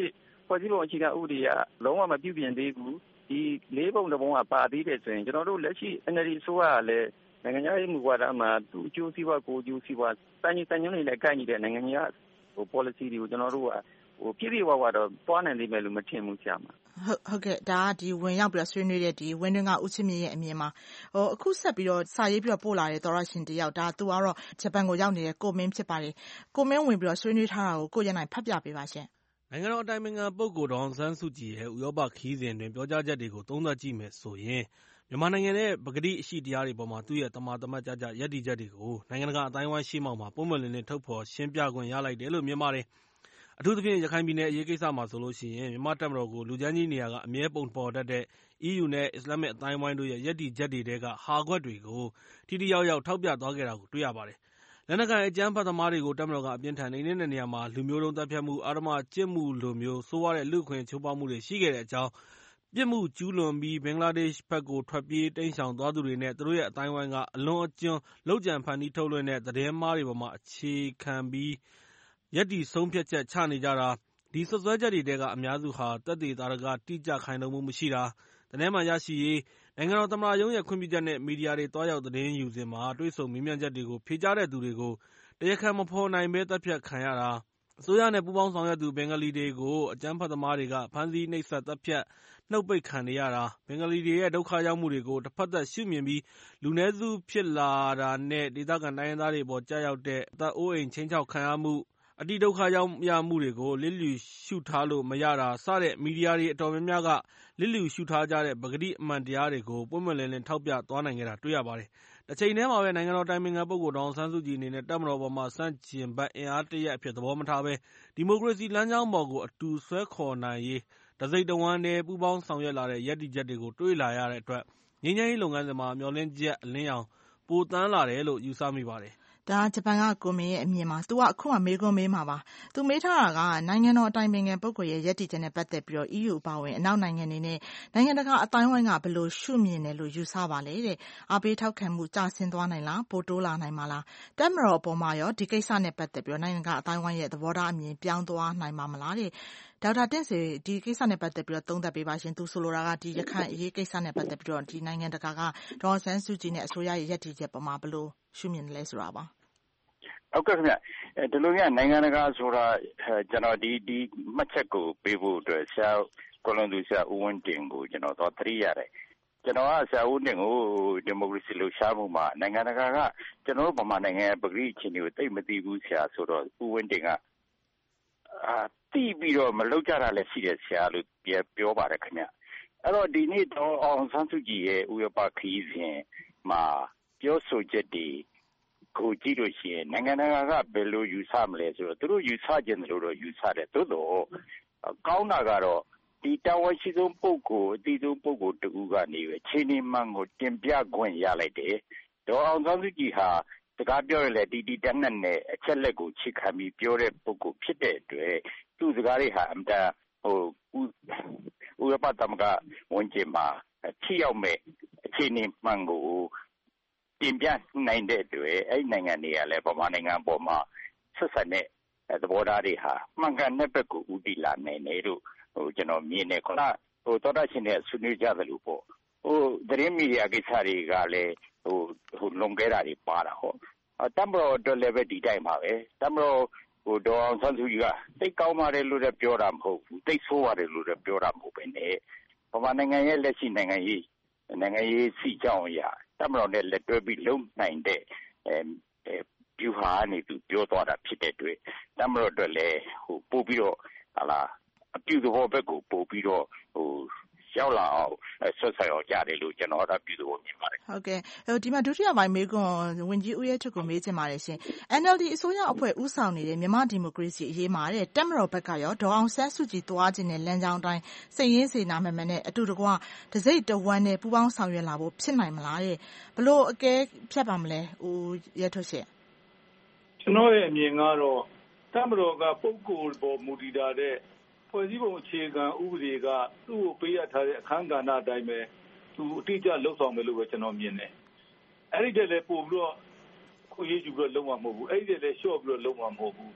ဖွဲ့စည်းပုံအခြေခံဥပဒေကလုံးဝမပြုပြင်သေးဘူးဒီလေးပုံတစ်ပုံကပါသေးတယ်ဆိုရင်ကျွန်တော်တို့လက်ရှိ N L D အစိုးရကလည်းနိုင်ငံခြားရေးမူဝါဒမှာသူ့အကျိုးစီးပွားကိုအကျိုးစီးပွားတန်ကြီးတန်ညွန့်တွေနဲ့ကိုက်နေတဲ့နိုင်ငံခြားဟို policy တွေကိုကျွန်တော်တို့ကဟိုပြည့်ပြည့်ဝဝတော့တွားနိုင်လိမ့်မယ်လို့မထင်ဘူးဆရာမဟုတ်ဟုတ်ကဲ့ဒါကဒီဝင်ရောက်ပြီးတော့ဆွေးနွေးတဲ့ဒီဝင်းတွင်းကဦးချစ်မြင့်ရဲ့အမြင်မှာဟိုအခုဆက်ပြီးတော့စာရေးပြီးတော့ပို့လာတဲ့သောရရှင်တယောက်ဒါသူကတော့ဂျပန်ကိုရောက်နေတဲ့ကိုမင်းဖြစ်ပါတယ်ကိုမင်းဝင်ပြီးတော့ဆွေးနွေးထားတာကိုကိုရနိုင်ဖတ်ပြပေးပါရှင်နိုင်ငံတော်အတိုင်ပင်ခံပုဂ္ဂိုလ်ဒေါ်အောင်ဆန်းစုကြည်ရဲ့ဥရောပခရီးစဉ်တွင်ပြောကြားချက်တွေကိုသုံးသပ်ကြည့်မယ်ဆိုရင်မြန်မာနိုင်ငံရဲ့ပကတိအရှိတရားတွေပေါ်မှာသူ့ရဲ့တမာတမတ်ကြကြရည်တည်ချက်တွေကိုနိုင်ငံတကာအတိုင်းအဝိုင်းရှေ့မှောက်မှာပုံမှန်လင်းလင်းထုတ်ဖော်ရှင်းပြခွင့်ရလိုက်တယ်လို့မြင်ပါတယ်အထူးသဖြင့်ရခိုင်ပြည်နယ်အရေးကိစ္စမှာဆိုလို့ရှိရင်မြန်မာတပ်မတော်ကိုလူချမ်းကြီးနေရာကအမြဲပုံဖော်တတ်တဲ့ E U နဲ့အစ္စလာမစ်အတိုင်းအဝိုင်းတို့ရဲ့ရည်တည်ချက်တွေတဲကဟာခွက်တွေကိုထိထိရောက်ရောက်ထောက်ပြသွားခဲ့တာကိုတွေ့ရပါတယ်လက်နက်ကိုင်အကြမ်းဖက်သမားတွေကိုတပ်မတော်ကအပြင်းထန်နှိမ်နင်းတဲ့နေရာမှာလူမျိုးတုံးတပ်ဖြတ်မှုအာဓမ္မကျင့်မှုလိုမျိုးဆိုးဝါးတဲ့လူ့အခွင့်ချိုးဖောက်မှုတွေရှိခဲ့တဲ့အကြောင်းပြစ်မှုကျူးလွန်ပြီးဘင်္ဂလားဒေ့ရှ်ဘက်ကိုထွက်ပြေးတိမ်းရှောင်သွားသူတွေနဲ့သူတို့ရဲ့အတိုင်းအဝိုင်းကအလွန်အကျွံလောက်ကျန်ဖန်တီးထုတ်လွှင့်တဲ့သတင်းမှားတွေပေါ်မှာအခြေခံပြီးရက်တီဆုံးဖြတ်ချက်ချနေကြတာဒီဆွဆွဲချက်တွေတဲကအများစုဟာတက်သေးတာကတိကျခိုင်လုံမှုမရှိတာတနည်းမှရရှိရေးနိုင်ငံတော်သမ္မတရုံးရဲ့ခွင့်ပြုချက်နဲ့မီဒီယာတွေတွားရောက်သတင်းယူစဉ်မှာတွေ့ဆုံမေးမြန်းချက်တွေကိုဖြေကြားတဲ့သူတွေကိုတရားခံမဖော်နိုင်ဘဲတပ်ဖြတ်ခံရတာအစိုးရနဲ့ပူးပေါင်းဆောင်ရွက်သူဘင်္ဂလီတွေကိုအကြမ်းဖက်သမားတွေကဖမ်းဆီးနှိပ်စက်တပ်ဖြတ်နှုတ်ပိတ်ခံနေရတာဘင်္ဂလီတွေရဲ့ဒုက္ခရောက်မှုတွေကိုတစ်ဖက်သက်ရှုမြင်ပြီးလူနည်းစုဖြစ်လာတာနဲ့ဒေသခံတိုင်းရင်းသားတွေပေါ်ကြားရောက်တဲ့အသက်အိုးအိမ်ချင်းချောက်ခံရမှုအတိဒုက္ခရောက်ရမှုတွေကိုလစ်လျူရှုထားလို့မရတာစတဲ့မီဒီယာတွေအတော်များများကလစ်လျူရှုထားကြတဲ့ပဂတိအမှန်တရားတွေကိုပွင့်ပွင့်လင်းလင်းထောက်ပြသွားနိုင်ခဲ့တာတွေ့ရပါတယ်။တစ်ချိန်တည်းမှာပဲနိုင်ငံတော်တိုင်ပင်ခံပုဂ္ဂိုလ်ဒေါ်အောင်ဆန်းစုကြည်အနေနဲ့တပ်မတော်ပေါ်မှာစန့်ကျင်ဘက်အင်အားတရက်အဖြစ်သဘောမထားဘဲဒီမိုကရေစီလမ်းကြောင်းပေါ်ကိုအတူဆွဲခေါ်နိုင်ရေးတစိတ်တဝမ်းနဲ့ပူးပေါင်းဆောင်ရွက်လာတဲ့ရည်တည်ချက်တွေကိုတွေ့လာရတဲ့အတွက်ငြိမ်းချမ်းရေးလုပ်ငန်းစဉ်မှာမျှော်လင့်ချက်အလင်းရောင်ပိုတန်းလာတယ်လို့ယူဆမိပါတယ်ဒါဂျပန်ကကိုမင်းရဲ့အမြင်မှာသူကအခုမှမေးခွန်းမေးမှာပါသူမေးထားတာကနိုင်ငံတော်အတိုင်ပင်ခံပုဂ္ဂိုလ်ရဲ့ရည်တည်ချက်နဲ့ပတ်သက်ပြီးတော့ E U အပါအဝင်အနောက်နိုင်ငံတွေနဲ့နိုင်ငံတကာအတိုင်းအဝိုင်းကဘယ်လိုရှုမြင်တယ်လို့ယူဆပါလဲတဲ့အားပေးထောက်ခံမှုကျဆင်းသွားနိုင်လားပိုတိုးလာနိုင်မှာလားတပ်မတော်အပေါ်မှာရောဒီကိစ္စနဲ့ပတ်သက်ပြီးတော့နိုင်ငံတကာအတိုင်းအဝိုင်းရဲ့သဘောထားအမြင်ပြောင်းသွားနိုင်မှာမလားတဲ့ဒေါက်တာတင့်ဆွေဒီကိစ္စနဲ့ပတ်သက်ပြီးတော့သုံးသပ်ပေးပါရှင်သူဆိုလိုတာကဒီရခိုင်အရေးကိစ္စနဲ့ပတ်သက်ပြီးတော့ဒီနိုင်ငံတကာကဒေါ်အောင်ဆန်းစုကြည်နဲ့အစိုးရရဲ့ရည်တည်ချက်ပေါ်မှာဘယ်လိုရှုမြင်တယ်လဲဆိုတာပါဟုတ်ကဲ့ခင်ဗျဒီလိုမျိုးနိုင်ငံတကာဆိုတာကျွန်တော်ဒီဒီမှတ်ချက်ကိုပေးဖို့အတွက်ဆရာကိုလွန်သူဆရာဦးဝင်းတင်ကိုကျွန်တော်တော့သတိရတယ်ကျွန်တော်ကဆရာဦးတင်ကိုဒီမိုကရေစီလှုပ်ရှားမှုမှာနိုင်ငံတကာကကျွန်တော်တို့ဗမာနိုင်ငံရဲ့ပဂရိအခြေအနေကိုသိမသိဘူးဆရာဆိုတော့ဦးဝင်းတင်ကအာတိပြီးတော့မလုပ်ကြတာလည်းရှိတယ်ဆရာလို့ပြောပါတယ်ခင်ဗျအဲ့တော့ဒီနေ့တော့အောင်ဆန်းစုကြည်ရဲ့ဥရောပခရီးစဉ်မှာပြောဆိုချက်တွေကိုကြည့်လို့ရှိရင်နိုင်ငံတကာကဘယ်လိုယူဆမလဲဆိုတော့သူတို့ယူဆခြင်းလို့တော့ယူဆတယ်သို့တော့ကောင်းတာကတော့ဒီတာဝန်ရှိဆုံးပုဂ္ဂိုလ်အသီးဆုံးပုဂ္ဂိုလ်တူကနေပဲခြေနေမှန်ကိုတင်ပြခွင့်ရလိုက်တယ်ဒေါ်အောင်ဆန်းစုကြည်ဟာစကားပြောရလေတီတီတန်းနဲ့နဲ့အချက်လက်ကိုချစ်ခံပြီးပြောတဲ့ပုဂ္ဂိုလ်ဖြစ်တဲ့အတွက်သူ့စကားတွေဟာအမှန်တဟိုဥရောပသမဂ္ဂဝန်ကျင်မှာထိရောက်မဲ့အခြေအနေမှန်ကိုတင်ပြနိုင်တဲ့အတွက်အဲ့နိုင်ငံတွေကလည်းဗမာနိုင်ငံပေါ်မှာဆက်ဆက်တဲ့သဘောထားတွေဟာမှန်ကန်တဲ့ဘက်ကိုဦးတည်လာနိုင်တယ်လို့ဟိုကျွန်တော်မြင်နေခုနဟိုတော်တော်ရှင်တဲ့ဆွေးနွေးကြသလိုပေါ့ဟိုသတင်းမီဒီယာကိစ္စတွေကလည်းဟိုဟိုလွန်ခဲ့တာတွေပါတာဟောတမ်ဘရောအတွက်လည်းပဲဒီတိုင်းပါပဲတမ်ဘရောဟိုဒေါ်အောင်ဆန်းစုကြည်ကတိတ်ကောင်းပါတယ်လို့လည်းပြောတာမဟုတ်ဘူးတိတ်ဆိုးပါတယ်လို့လည်းပြောတာမဟုတ်ပဲနဲ့ဗမာနိုင်ငံရဲ့လက်ရှိနိုင်ငံရေးနိုင်ငံရေးစီကြောင်းအရာတမတော်နဲ့လက်တွဲပြီးလုံနိုင်တဲ့အဲဗျူဟာနေသူပြောသွားတာဖြစ်တဲ့အတွက်တမတော်အတွက်လည်းဟိုပို့ပြီးတော့ဟာလာအပြုသဘောဘက်ကိုပို့ပြီးတော့ဟိုရောက်လာအောင်ဆက်ဆက်အောင်ကြားတယ်လို့ကျွန်တော်တို့ပြုသဘောမြင်ပါတယ်ဟုတ်ကဲ့ဟိုဒီမှာဒုတိယပိုင်းမေးခွန်းဝန်ကြီးဦးရဲထွတ်ကိုမေးချင်ပါတယ်ရှင် N L D အစိုးရအဖွဲ့ဦးဆောင်နေတဲ့မြန်မာဒီမိုကရေစီအရေးမှာတဲ့တပ်မတော်ဘက်ကရောဒေါ်အောင်ဆန်းစုကြည်သွားခြင်းနဲ့လမ်းကြောင်းအတိုင်းစိတ်ရင်းစေနာမှန်မှန်နဲ့အတူတကွတစိမ့်တဝမ်းနဲ့ပူးပေါင်းဆောင်ရွက်လာဖို့ဖြစ်နိုင်မလားတဲ့ဘလို့အကဲဖြတ်ပါမလဲဦးရဲထွတ်ရှင်ကျွန်တော်ရဲ့အမြင်ကတော့တပ်မတော်ကပုံကိုယ်ပေါ်မူတည်တာတဲ့ဖွဲ့စည်းပုံအခြေခံဥပဒေကသူ့ကိုပေးရထားတဲ့အခမ်းကဏ္ဍအတိုင်းပဲသူအတိအကျလှုပ်ဆောင်မယ်လို့ပဲကျွန်တော်မြင်တယ်။အဲ့ဒီတည်းလည်းပို့ပြီးတော့ကိုရေးယူပြီးတော့လုံးဝမဟုတ်ဘူး။အဲ့ဒီတည်းလည်းလျှော့ပြီးတော့လုံးဝမဟုတ်ဘူး။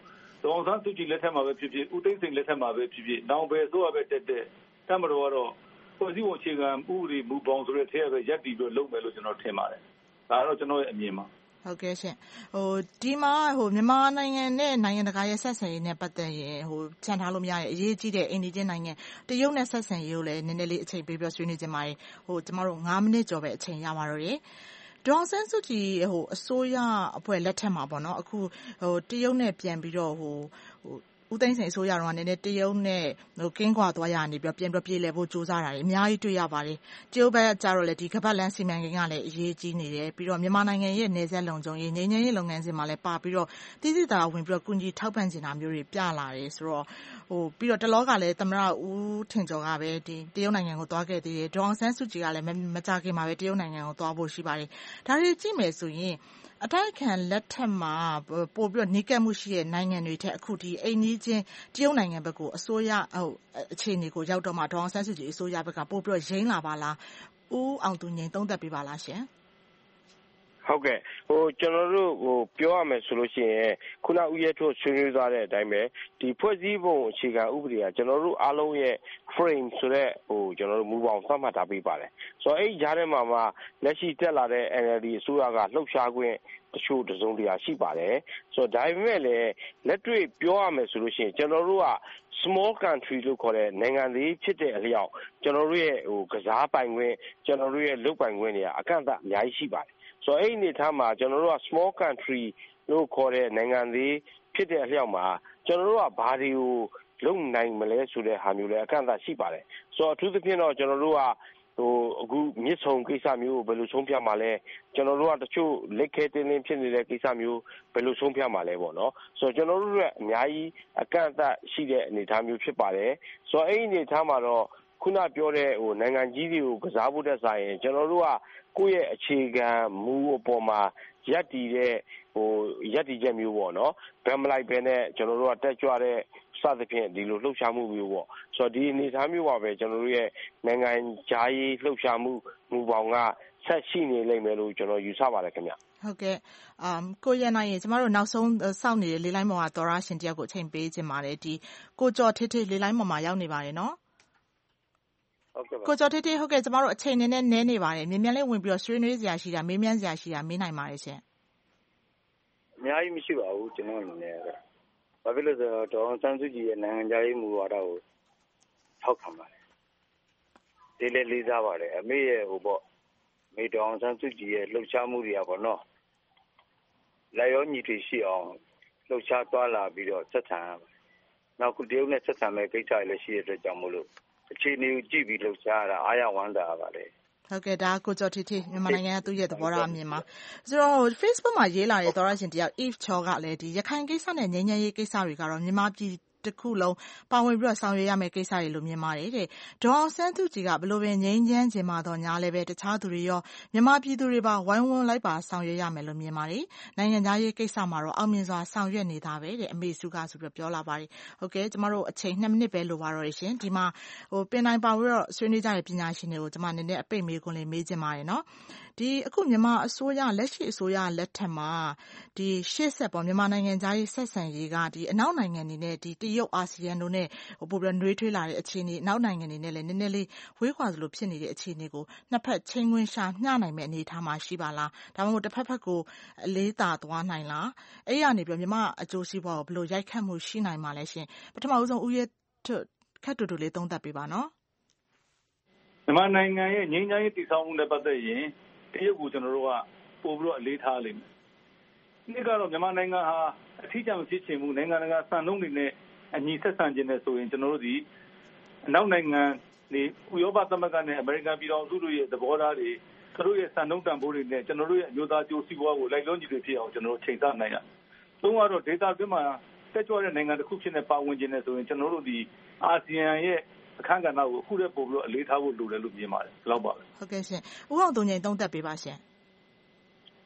ဒေါ်အောင်ဆန်းစုကြည်လက်ထက်မှာပဲဖြစ်ဖြစ်ဦးသိန်းစိန်လက်ထက်မှာပဲဖြစ်ဖြစ်နောင်ပဲဆိုရပဲတက်တဲ့တမတော်ကတော့ဖွဲ့စည်းပုံအခြေခံဥပဒေမူပေါင်းဆိုတဲ့ထဲပဲရပ်တည်ပြီးလုပ်မယ်လို့ကျွန်တော်ထင်ပါတယ်ဒါကတော့ကျွန်တော်ရဲ့အမြင်ပါဟုတ်ကဲ့ရှင်ဟိုဒီမှာဟိုမြန်မာနိုင်ငံနဲ့နိုင်ငံတကာရဲ့ဆက်ဆံရေးနဲ့ပတ်သက်ရင်ဟိုခြံထားလို့မရတဲ့အရေးကြီးတဲ့အိန္ဒိယနိုင်ငံတရုတ်နဲ့ဆက်ဆံရေးကိုလည်းနည်းနည်းလေးအချိန်ပေးပြောဆွေးနွေးကြပါမယ်ဟိုကျမတို့၅မိနစ်ကျော်ပဲအချိန်ရပါတော့တယ်ဒေါ်အောင်ဆန်းစုကြည်ဟိုအစိုးရအဖွဲ့လက်ထက်မှာပေါ့နော်အခုဟိုတရုတ်နဲ့ပြန်ပြီးတော့ဟိုဟိုဦးသိန်းစိန်အစိုးရတော့နည်းနည်းတရုတ်နဲ့ဟိုကင်းကွာသွားရနေပြီးပြန်ပြီးပြေလည်ဖို့ကြိုးစားတာတွေအများကြီးတွေ့ရပါတယ်တရုတ်ဘက်ကျတော့လည်းဒီကပတ်လန်းစီမံကိန်းကလည်းအရေးကြီးနေတယ်ပြီးတော့မြန်မာနိုင်ငံရဲ့နယ်စပ်လုံခြုံရေးငြိမ်းချမ်းရေးလုပ်ငန်းစဉ်မှာလည်းပါပြီးတော့တည်တည်တာဝင်ပြီးတော့ကုညီထောက်ပံ့နေတာမျိုးတွေပြလာတယ်ဆိုတော့ဟိုပြီးတော့တလောကလည်းသမ္မတဦးထင်ကျော်ကပဲဒီတရုတ်နိုင်ငံကိုသွားခဲ့သေးတယ်ဒေါ်အောင်ဆန်းစုကြည်ကလည်းမကြခင်မှာပဲတရုတ်နိုင်ငံကိုသွားဖို့ရှိပါတယ်ဒါတွေကြည့်မယ်ဆိုရင်အတိုက်အခံလက်ထက်မှာပို့ပြီးတော့နှိကက်မှုရှိတဲ့နိုင်ငံတွေထက်အခုဒီအိမ်နီးချင်းတရုတ်နိုင်ငံဘက်ကိုအစိုးရဟိုအခြေအနေကိုရောက်တော့မှဒေါ်အောင်ဆန်းစုကြည်အစိုးရဘက်ကပို့ပြီးတော့ရင်းလာပါလားဦးအောင်သူငြိမ်သုံးသပ်ပေးပါလားရှင်ဟုတ်ကဲ့ဟိုကျွန်တော်တို့ဟိုပြောရမယ်ဆိုလို့ရှိရင်ခုနဦးရဲထုတ်ဆွေးနွေးသွားတဲ့အတိုင်းပဲဒီဖွဲ့စည်းပုံအခြေခံဥပဒေကကျွန်တော်တို့အားလုံးရဲ့ frame ဆိုတဲ့ဟိုကျွန်တော်တို့မူပေါင်းသတ်မှတ်ထားပေးပါတယ်ဆိုတော့အဲ့ဒီကြားထဲမှာမှလက်ရှိတက်လာတဲ့ N L D အစိုးရကလှုပ်ရှားခွင့်တချို့တစုံတရာရှိပါတယ်ဆိုတော့ဒါပေမဲ့လည်းလက်တွေ့ပြောရမယ်ဆိုလို့ရှိရင်ကျွန်တော်တို့က small country လို့ခေါ်တဲ့နိုင်ငံလေးဖြစ်တဲ့အလျောက်ကျွန်တော်တို့ရဲ့ဟိုကစားပိုင်ခွင့်ကျွန်တော်တို့ရဲ့လုပ်ပိုင်ခွင့်တွေကအကန့်အသတ်အများကြီးရှိပါတယ်ဆိုတော့အဲ့ဒီအနေထားမှာကျွန်တော်တို့က small country လို့ခေါ်တဲ့နိုင်ငံလေးဖြစ်တဲ့အလျောက်မှာကျွန်တော်တို့ကဘာတွေကိုလုပ်နိုင်မလဲဆိုတဲ့ဟာမျိုးလည်းအကန့်အသတ်ရှိပါတယ်ဆိုတော့အထူးသဖြင့်တော့ကျွန်တော်တို့ကဟိုအခုမြစ်ဆုံကိစ္စမျိုးကိုဘယ်လိုဆုံးဖြတ်မှာလဲကျွန်တော်တို့ကတချို့လက်ခဲတင်းတင်းဖြစ်နေတဲ့ကိစ္စမျိုးဘယ်လိုဆုံးဖြတ်မှာလဲပေါ့နော်ဆိုတော့ကျွန်တော်တို့ကအများကြီးအကန့်အသတ်ရှိတဲ့အနေအထားမျိုးဖြစ်ပါတယ်ဆိုတော့အဲ့ဒီအနေအထားမှာတော့ခုနပြောတဲ့ဟိုနိုင်ငံကြီးတွေကိုကစားဖို့တဲ့ဆိုင်ရင်ကျွန်တော်တို့ကကိုယ့်ရဲ့အခြေခံမူအပေါ်မှာရပ်တည်တဲ့ဟိုရပ်တည်ချက်မျိုးပေါ့နော်ဗန်မလိုက်ပဲနဲ့ကျွန်တော်တို့ကတက်ကြွတဲ့စသဖြင့်ဒီလိုလှုပ်ရှားမှုမျိုးပေါ့ဆိုတော့ဒီအနေအထားမျိုးပါပဲကျွန်တော်တို့ရဲ့နိုင်ငံခြားရေးလှုပ်ရှားမှုမူပေါင်းကဆက်ရှိနေလိမ့်မယ်လို့ကျွန်တော်ယူဆပါတယ်ခင်ဗျဟုတ်ကဲ့အမ်ကိုရနိုင်ရင်ကျမတို့နောက်ဆုံးစောင့်နေတဲ့လေးလိုင်းပေါ်ကသောရရှင်တယောက်ကိုအချိန်ပေးခြင်းပါတယ်ဒီကိုကျော်ထေးထေးလေးလိုင်းပေါ်မှာရောက်နေပါတယ်နော်ကိုကျော်ထေးထေးဟုတ်ကဲ့ကျမတို့အချိန်နဲ့နဲနေပါတယ်မြင်မြန်လေးဝင်ပြီးတော့ဆွေးနွေးစရာရှိတာမေးမြန်းစရာရှိတာမေးနိုင်ပါတယ်ရှင်အများကြီးမရှိပါဘူးကျွန်တော်အနေနဲ့ဘာဖြစ်လို့ဆိုတော့ဒေါ်အောင်ဆန်းစုကြည်ရဲ့နိုင်ငံခြားရေးမူဝါဒကိုထောက်ခံပါတယ်ဒီလေလေးစားပါတယ်အမေရဲ့ဟိုပေါ့မေဒေါ်အောင်ဆန်းစုကြည်ရဲ့လှုပ်ရှားမှုတွေကပေါ့နော်လက်ရောညီတွေရှိအောင်လှုပ်ရှားသွားလာပြီးတော့ဆက်ဆံနောက်ခုတရုတ်နဲ့ဆက်ဆံမဲ့ကိစ္စတွေလည်းရှိတဲ့အတွက်ကြောင့်မို့လို့အခြေအနေကိုကြည့်ပြီးလှုပ်ရှားရတာအားရဝမ်းသာပါလေဟုတ်ကဲ့ဒါကိုကျော်ထေးထေးမြန်မာနိုင်ငံကသူ့ရဲ့သဘောထားအမြင်မှာဆိုတော့ Facebook မှာရေးလာတဲ့သောရရှင်တယောက် Eve Chor ကလည်းဒီရခိုင်ကိစ္စနဲ့ငြိမ်းချမ်းရေးကိစ္စတွေကတော့မြန်မာပြည်တစ်ခုလုံးပါဝင်ပြီးတော့ဆောင်ရွက်ရမယ့်ကိစ္စတွေလို့မြင်ပါတယ်တဲ့ဒေါ်အောင်ဆန်းစုကြည်ကဘလို့ပဲငြိမ်းချမ်းခြင်းမှာတော့ညာလည်းပဲတခြားသူတွေရောမြန်မာပြည်သူတွေပါဝိုင်းဝန်းလိုက်ပါဆောင်ရွက်ရမယ်လို့မြင်ပါတယ်နိုင်ငံသားရေးကိစ္စမှာတော့အောင်မြင်စွာဆောင်ရွက်နေတာပဲတဲ့အမေစုကဆိုပြီးပြောလာပါတယ်ဟုတ်ကဲ့ကျမတို့အချိန်နှစ်မိနစ်ပဲလိုပါတော့ရှင်ဒီမှာဟိုပင်တိုင်းပါပြီးတော့ဆွေးနွေးကြတဲ့ပညာရှင်တွေကိုကျမနည်းနည်းအပိတ်မေးခွန်းလေးမေးချင်ပါတယ်နော်ဒီအခုမြန်မာအစိုးရလက်ရှိအစိုးရလက်ထက်မှာဒီရှေ့ဆက်ပေါ်မြန်မာနိုင်ငံသားရေးဆက်ဆံရေးကဒီအနောက်နိုင်ငံတွေနဲ့ဒီတရုတ်အာဆီယံတို့နဲ့ဟိုပိုပြီးနှွေးထွေးလာတဲ့အခြေအနေအနောက်နိုင်ငံတွေနဲ့လည်းနည်းနည်းလေးဝေးခွာသလိုဖြစ်နေတဲ့အခြေအနေကိုနှစ်ဖက်ချင်းခွင်းရှာမျှနိုင်မယ့်အနေအထားမှာရှိပါလားဒါမှမဟုတ်တစ်ဖက်ဖက်ကိုအလေးသာသွားနိုင်လားအဲ့ရနေပြီးမြန်မာအကျိုးစီးပွားကိုဘယ်လိုရိုက်ခတ်မှုရှိနိုင်မှာလဲရှင်ပထမဦးဆုံးဦးရဲခက်တူတူလေးသုံးသပ်ပေးပါနော်မြန်မာနိုင်ငံရဲ့ငြိမ်းချမ်းရေးတည်ဆောက်မှုနဲ့ပတ်သက်ရင်တရုတ်ကိုကျွန်တော်တို့ကပို့ပြီးတော့အလေးထားလိမ့်မယ်။ဒီကတော့မြန်မာနိုင်ငံဟာအထီးကျန်မဖြစ်ချင်ဘူးနိုင်ငံတကာစံနှုန်းတွေနဲ့အညီဆက်ဆံခြင်းနဲ့ဆိုရင်ကျွန်တော်တို့ဒီအနောက်နိုင်ငံတွေဥရောပသမဂ္ဂနဲ့အမေရိကန်ပြည်ထောင်စုတို့ရဲ့သဘောထားတွေသူတို့ရဲ့စံနှုန်းတန်ဖိုးတွေနဲ့ကျွန်တော်တို့ရဲ့အမျိုးသားအကျိုးစီးပွားကိုလိုက်လုံးညီတွေဖြစ်အောင်ကျွန်တော်တို့ချိန်ဆနိုင်ရ။သုံးကတော့ဒေတာအတွင်းမှာတက်ကြွတဲ့နိုင်ငံတစ်ခုဖြစ်နေပါဝင်ခြင်းနဲ့ဆိုရင်ကျွန်တော်တို့ဒီအာဆီယံရဲ့အခမ်းကဏ္ဍကိုအခုလည်းပို့ပြီးတော့အလေးထားဖို့လိုတယ်လို့မြင်ပါတယ်ဒီလောက်ပါပဲဟုတ်ကဲ့ရှင်ဦးအောင်သူငိန်သုံးသပ်ပေးပါရှင်ဟ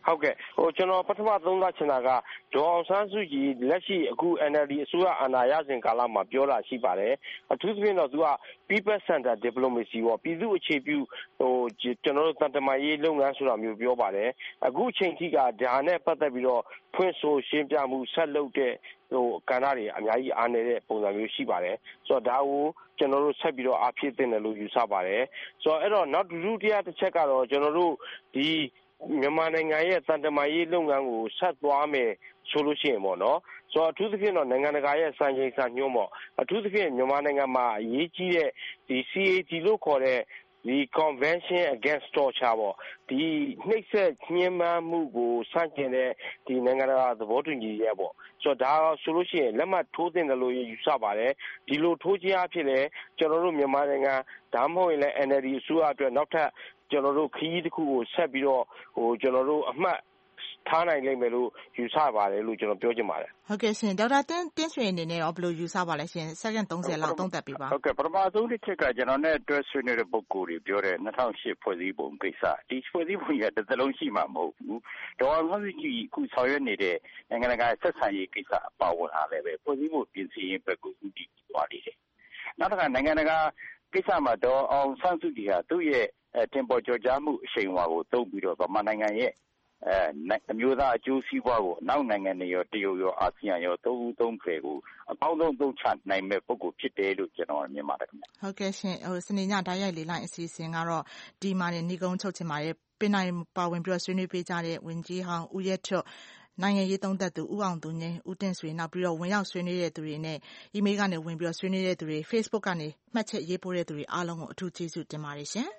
ဟုတ်ကဲ့ဟိုကျွန်တော်ပထမသုံးသပ်ချင်တာကဒေါ်အောင်ဆန်းစုကြည်လက်ရှိအခု N L D အစိုးရအာဏာရစဉ်ကာလမှာပြောတာရှိပါတယ်အထူးသဖြင့်တော့သူက People Center Diplomacy ပေါ့ပြည်သူ့အခြေပြုဟိုကျွန်တော်တို့တန်တမာရေးလုပ်ငန်းဆိုတာမျိုးပြောပါတယ်အခုအချိန်ထိကဒါနဲ့ပတ်သက်ပြီးတော့ဖွင့်ဆိုရှင်းပြမှုဆက်လုပ်တဲ့ဟိုကဏ္ဍတွေအများကြီးအားနေတဲ့ပုံစံမျိုးရှိပါတယ်ဆိုတော့ဒါကိုကျွန်တော်တို့ဆက်ပြီးတော့အားဖြည့်သင့်တယ်လို့ယူဆပါတယ်ဆိုတော့အဲ့တော့နောက်ဒုတိယတစ်ချက်ကတော့ကျွန်တော်တို့ဒီမြန်မာနိုင်ငံရဲ့တန်တမာရေးလုပ်ငန်းကိုဆက်သွားမယ်ဆိုလို့ရှိရင်ပေါ့နော်ဆိုတော့အထူးသဖြင့်တော့နိုင်ငံတကာရဲ့စံချိန်စံညွှန်းပေါ့အထူးသဖြင့်မြန်မာနိုင်ငံမှာအရေးကြီးတဲ့ဒီ C A T လို့ခေါ်တဲ့ဒီ Convention Against Torture ပေါ့ဒီနှိပ်စက်ညှဉ်းပန်းမှုကိုစတင်တဲ့ဒီနိုင်ငံတကာသဘောတူညီချက်ပေါ့ဆိုတော့ဒါဆိုလို့ရှိရင်လက်မှတ်ထိုးသင့်တယ်လို့ယူဆပါတယ်ဒီလိုထိုးခြင်းအဖြစ်လဲကျွန်တော်တို့မြန်မာနိုင်ငံဒါမှမဟုတ်ရင်လည်း N L D အစိုးရအတွက်နောက်ထပ်ကျွန်တော်တို့ခရီးတစ်ခုကိုဆက်ပြီးတော့ဟိုကျွန်တော်တို့အမှတ်ထားနိုင်လိမ့်မယ်လို့ယူဆပါတယ်လို့ကျွန်တော်ပြောချင်ပါတယ်ဟုတ်ကဲ့ရှင်ဒေါက်တာတင်းတင်းရွှေအနေနဲ့ရောဘယ်လိုယူဆပါလဲရှင်စက္ကန့်သုံးဆယ်လောက်သုံးသပ်ပေးပါဟုတ်ကဲ့ပထမဆုံးတစ်ချက်ကကျွန်တော်နဲ့တွဲဆွေးနွေးတဲ့ပုဂ္ဂိုလ်တွေပြောတဲ့၂၀၀၈ဖွဲ့စည်းပုံကိစ္စဒီဖွဲ့စည်းပုံရဲ့တစ်သလုံးရှိမှာမဟုတ်ဘူးဒေါ်အောင်ဆန်းစုကြည်ခုဆောင်ရွက်နေတဲ့နိုင်ငံတကာဆက်ဆံရေးကိစ္စအပါဝင်အားလည်းပဲဖွဲ့စည်းပုံပြင်ဆင်ရေးဘက်ကိုဦးတည်သွားနေတယ်နောက်တစ်ခါနိုင်ငံတကာကိစ္စမှာဒေါ်အောင်ဆန်းစုကြည်ဟာသူ့ရဲ့တင်ပေါ်ကျော်ကြားမှုအရှိန်အဝါကိုသုံးပြီးတော့ဗမာနိုင်ငံရဲ့အဲအမျိုးသားအကျိုးစီးပွားကိုနောက်နိုင်ငံတွေရောတရုတ်ရောအာဆီယံရောသုံးဦးသုံးဖယ်ကိုအကောင်းဆုံးသုံးချနိုင်မဲ့ပုဂ္ဂိုလ်ဖြစ်တယ်လို့ကျွန်တော်မြင်ပါတယ်ခင်ဗျဟုတ်ကဲ့ရှင်ဟိုစနေညဓာတ်ရိုက်လေးလိုက်အစီအစဉ်ကတော့ဒီမှာနေကုန်းချုပ်ချင်ပါတယ်ပင်နိုင်ပါဝင်ပြီးတော့ဆွေးနွေးပေးကြတဲ့ဝန်ကြီးဟောင်းဦးရဲထွတ်နိုင်ငံရေးသုံးသပ်သူဦးအောင်သူငိမ့်ဦးတင့်ဆွေနောက်ပြီးတော့ဝင်ရောက်ဆွေးနွေးတဲ့သူတွေနဲ့ email ကနေဝင်ပြီးတော့ဆွေးနွေးတဲ့သူတွေ Facebook ကနေမှတ်ချက်ရေးပို့တဲ့သူတွေအားလုံးကိုအထူးကျေးဇူးတင်ပါတယ်ရှင်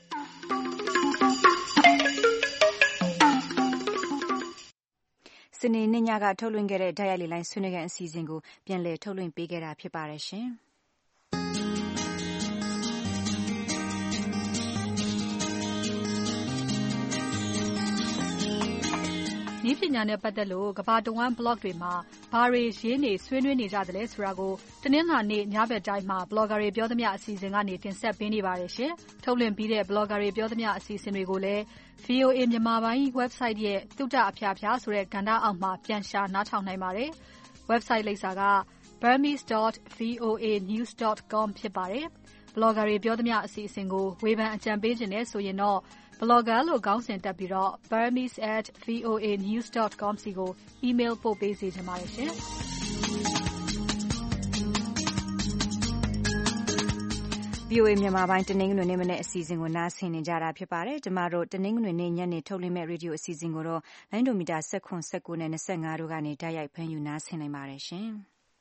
စနေနေ့ညကထုတ်လွှင့်ခဲ့တဲ့ဓာတ်ရိုက်လေးလိုင်းဆွေးနွေးခန်းအစီအစဉ်ကိုပြန်လည်ထုတ်လွှင့်ပေးခဲ့တာဖြစ်ပါတယ်ရှင်။နည်းပညာနဲ့ပတ်သက်လို့ကမ္ဘာတဝန်း blog တွေမှာဘာတွေရေးနေဆွေးနွေးနေကြသလဲဆိုတာကိုတနင်္လာနေ့ညဘက်တိုင်းမှာ blogger တွေပြောသမျှအစီအစဉ်ကနေတင်ဆက်ပေးနေပါတယ်ရှင်။ထုတ်လွှင့်ပြီးတဲ့ blogger တွေပြောသမျှအစီအစဉ်တွေကိုလည်း V O A မြန်မာပိုင်း website ရဲ့တုတ္တအဖျားဖျားဆိုတဲ့ကဏ္ဍအောက်မှာပြန်ရှာနားထောင်နိုင်ပါတယ်။ website လိပ်စာက burmese dot voa news dot com ဖြစ်ပါတယ်။ blogger တွေပြောသမျှအစီအစဉ်ကိုဝေဖန်အကြံပေးခြင်းနဲ့ဆိုရင်တော့blogger လို့ခေါင်းစဉ်တက်ပြီးတော့ burmese at voa news dot com စီကို email ပို့ပေးစေချင်ပါတယ်ရှင်။ V O A မြန်မာပိုင်းတနင်္ဂနွေနေ့မနေ့အစီအစဉ်ကိုနားဆင်နေကြတာဖြစ်ပါတယ်။ကျမတို့တနင်္ဂနွေနေ့ညနေထုတ်လွှင့်မဲ့ရေဒီယိုအစီအစဉ်ကိုတော့လိုင်းဒိုမီတာ၁၇ ၁၉နဲ့၂၅တို့ကနေဓာတ်ရိုက်ဖမ်းယူနားဆင်နိုင်ပါတယ်ရှင်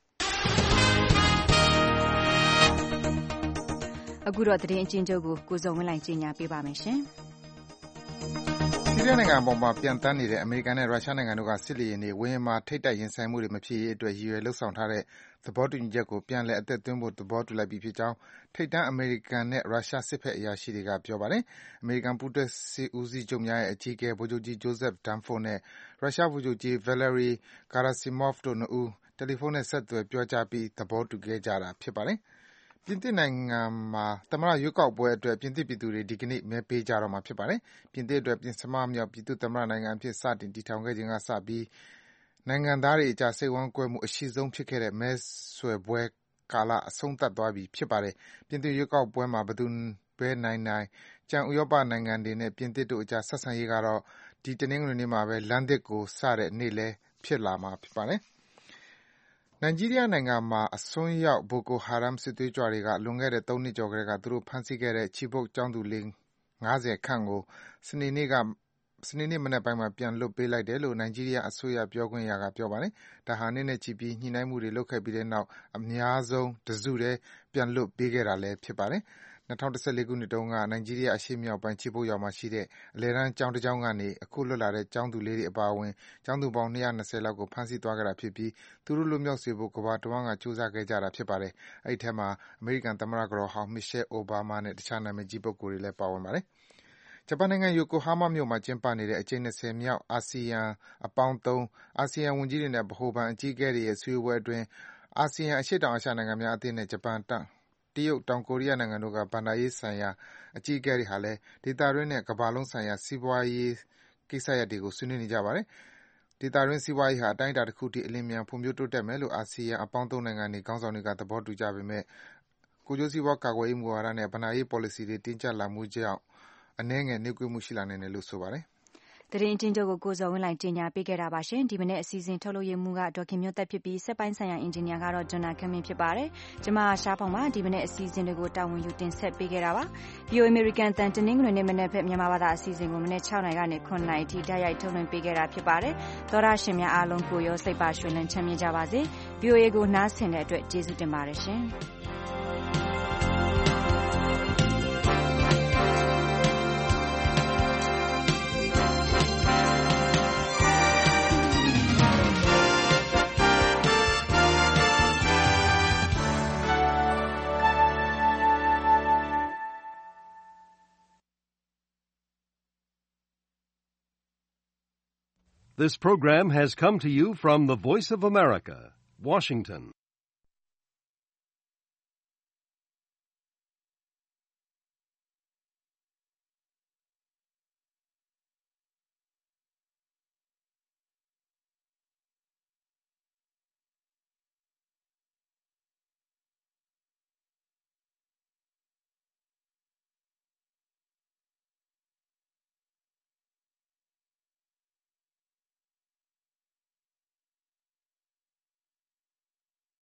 ။အခုတော့သတင်းအကျဉ်းချုပ်ကိုကိုစုံဝင်းလိုင်ကြီးညာပေးပါမယ်ရှင်။ဆီးရီးယားနိုင်ငံပေါ်မှာပြန်တန်းနေတဲ့အမေရိကန်နဲ့ရုရှားနိုင်ငံတို့ကစစ်လေယာဉ်တွေဝေဟင်မှာထိပ်တိုက်ရင်ဆိုင်မှုတွေမဖြစ်ရေးအတွက်ရည်ရွယ်လုပ်ဆောင်ထားတဲ့သဘောတူညီချက်ကိုပြန်လည်အသက်သွင်းဖို့သဘောတူလိုက်ပြီဖြစ်ကြောင်းထိပ်တန်းအမေရိကန်နဲ့ရုရှားစစ်ဘက်အရာရှိတွေကပြောပါတယ်။အမေရိကန်ပူးတွဲစစ်ဦးစီးချုပ်များရဲ့အကြီးအကဲဗိုလ်ချုပ်ကြီး Joseph Dunford နဲ့ရုရှားဗိုလ်ချုပ်ကြီး Valery Gerasimov တို့နှစ်ဦးတယ်လီဖုန်းနဲ့ဆက်သွယ်ပြောကြားပြီးသဘောတူခဲ့ကြတာဖြစ်ပါတယ်။ပြင်သစ်နိုင်ငံမှာသမ္မတရွေးကောက်ပွဲအတွက်ပြင်သစ်ပြည်သူတွေဒီကနေ့မဲပေးကြတော့မှာဖြစ်ပါတယ်။ပြင်သစ်အတွက်ပဉ္စမမြောက်ပြည်သူ့သမ္မတနိုင်ငံအဖြစ်စတင်တည်ထောင်ခဲ့ချိန်ကစပြီးနိုင်ငံသားတွေအကြားစိတ်ဝမ်းကွဲမှုအရှိဆုံးဖြစ်ခဲ့တဲ့မဲဆွယ်ပွဲကာလအဆုံးသတ်သွားပြီဖြစ်ပါတယ်။ပြင်သစ်ရွေးကောက်ပွဲမှာဘယ်သူပဲနိုင်နိုင်ကျန်ဥရောပနိုင်ငံတွေနဲ့ပြင်သစ်တို့အကြားဆက်ဆံရေးကတော့ဒီတနင်္ဂနွေနေ့မှာပဲလမ်းသစ်ကိုစတဲ့နေ့လည်းဖြစ်လာမှာဖြစ်ပါတယ်။နိုင်ဂျီးရီးယားနိုင်ငံမှာအစွန်းရောက် Boko Haram စစ်သွေးကြွတွေကလွန်ခဲ့တဲ့သုံးနှစ်ကျော်ကတည်းကသူတို့ဖမ်းဆီးခဲ့တဲ့ Chibok ကျောင်းသူလေးငါးဆယ်ခန့်ကိုစနေနေ့ကစနေနေ့မနက်ပိုင်းမှာပြန်လွှတ်ပေးလိုက်တယ်လို့နိုင်ဂျီးရီးယားအစိုးရပြောခွင့်ရကပြောပါတယ်။ဒါဟာနှစ်နဲ့ချီပြီးညှိနှိုင်းမှုတွေလုပ်ခဲ့ပြီးတဲ့နောက်အများဆုံးတစုတည်းပြန်လွှတ်ပေးခဲ့တာလည်းဖြစ်ပါတယ်။၂၀၁၄ခုနှစ်တုန်းကနိုင်ဂျီးရီးယားအရှေ့မြောက်ပိုင်း Chibok ရွာမှာရှိတဲ့အလယ်တန်းကျောင်းတစ်ကျောင်းကနေအခုလွတ်လာတဲ့ကျောင်းသူလေးတွေအပါအဝင်ကျောင်းသူပေါင်း၂၂၀လောက်ကိုဖမ်းဆီးသွားခဲ့တာဖြစ်ပြီးသူတို့လွတ်မြောက်စေဖို့ကမ္ဘာတဝန်းကကြိုးစားခဲ့ကြတာဖြစ်ပါတယ်။အဲဒီထဲမှာအမေရိကန်သမ္မတကတော်ဟောင်း Michelle Obama နဲ့တခြားနာမည်ကြီးပုဂ္ဂိုလ်တွေလည်းပါဝင်ပါတယ်။ဂျပန်နိုင်ငံ Yokohama မြို့မှာကျင်းပနေတဲ့အကြိမ်၂၀မြောက်အာဆီယံအပေါင်း၃အာဆီယံဝန်ကြီးတွေနဲ့ဗဟိုဘဏ်အကြီးအကဲတွေရဲ့စည်းဝေးပွဲအတွင်းအာဆီယံအရှေ့တောင်အာရှနိုင်ငံများအသင်းနဲ့ဂျပန်တရုတ်၊တောင်ကိုရီးယားနိုင်ငံတို့ကဘဏ္ဍာရေးဆိုင်ရာအကြီးအကဲတွေဟာလည်းဒေသတွင်းနဲ့ကမ္ဘာလုံးဆိုင်ရာစီးပွားရေးကိစ္စရပ်တွေကိုဆွေးနွေးနေကြပါတယ်။ဒေသတွင်းစီးပွားရေးဟာအတိုင်းအတာတခုအထိအလျင်အမြန်ဖွံ့ဖြိုးတိုးတက်မယ်လို့အာဆီယံအပေါင်းသုံးနိုင်ငံတွေခေါင်းဆောင်တွေကသဘောတူကြပေမယ့်ကိုယ်ကျိုးစီးပွားကာကွယ်ရေးမူဝါဒနဲ့ဘဏ္ဍာရေးပေါ်လစီတွေတင်းကျပ်လာမှုကြောင့်အနည်းငယ်နှေးကွေးမှုရှိလာနိုင်တယ်လို့ဆိုပါတယ်။သတင်းအကျဉ်းချုပ်ကိုကိုဇော်ဝင်းလှိုင်တင်ပြပေးခဲ့တာပါရှင်။ဒီမနေ့အစီအစဉ်ထုတ်လုပ်ရေးမှူးကဒေါ်ခင်မျိုးသက်ဖြစ်ပြီးစက်ပိုင်းဆိုင်ရာအင်ဂျင်နီယာကတော့ဂျွန်နာခမင်းဖြစ်ပါတယ်။ကျွန်မရှားဖောင်ပါဒီမနေ့အစီအစဉ်တွေကိုတာဝန်ယူတင်ဆက်ပေးခဲ့တာပါ။ ဗီအိုအေ American တန်တနင်္ဂနွေနေ့မနေ့ဖက်မြန်မာဘာသာအစီအစဉ်ကိုမနေ့၆နာရီကနေခုနှစ်နာရီထိတိုက်ရိုက်ထုတ်လွှင့်ပေးခဲ့တာဖြစ်ပါတယ်။သောရရှင်များအားလုံးကိုရောစိတ်ပါရွှင်လန်းချမ်းမြေ့ကြပါစေ။ ဗီအိုအေကိုနားဆင်တဲ့အတွက်ကျေးဇူးတင်ပါတယ်ရှင်။ This program has come to you from the Voice of America, Washington.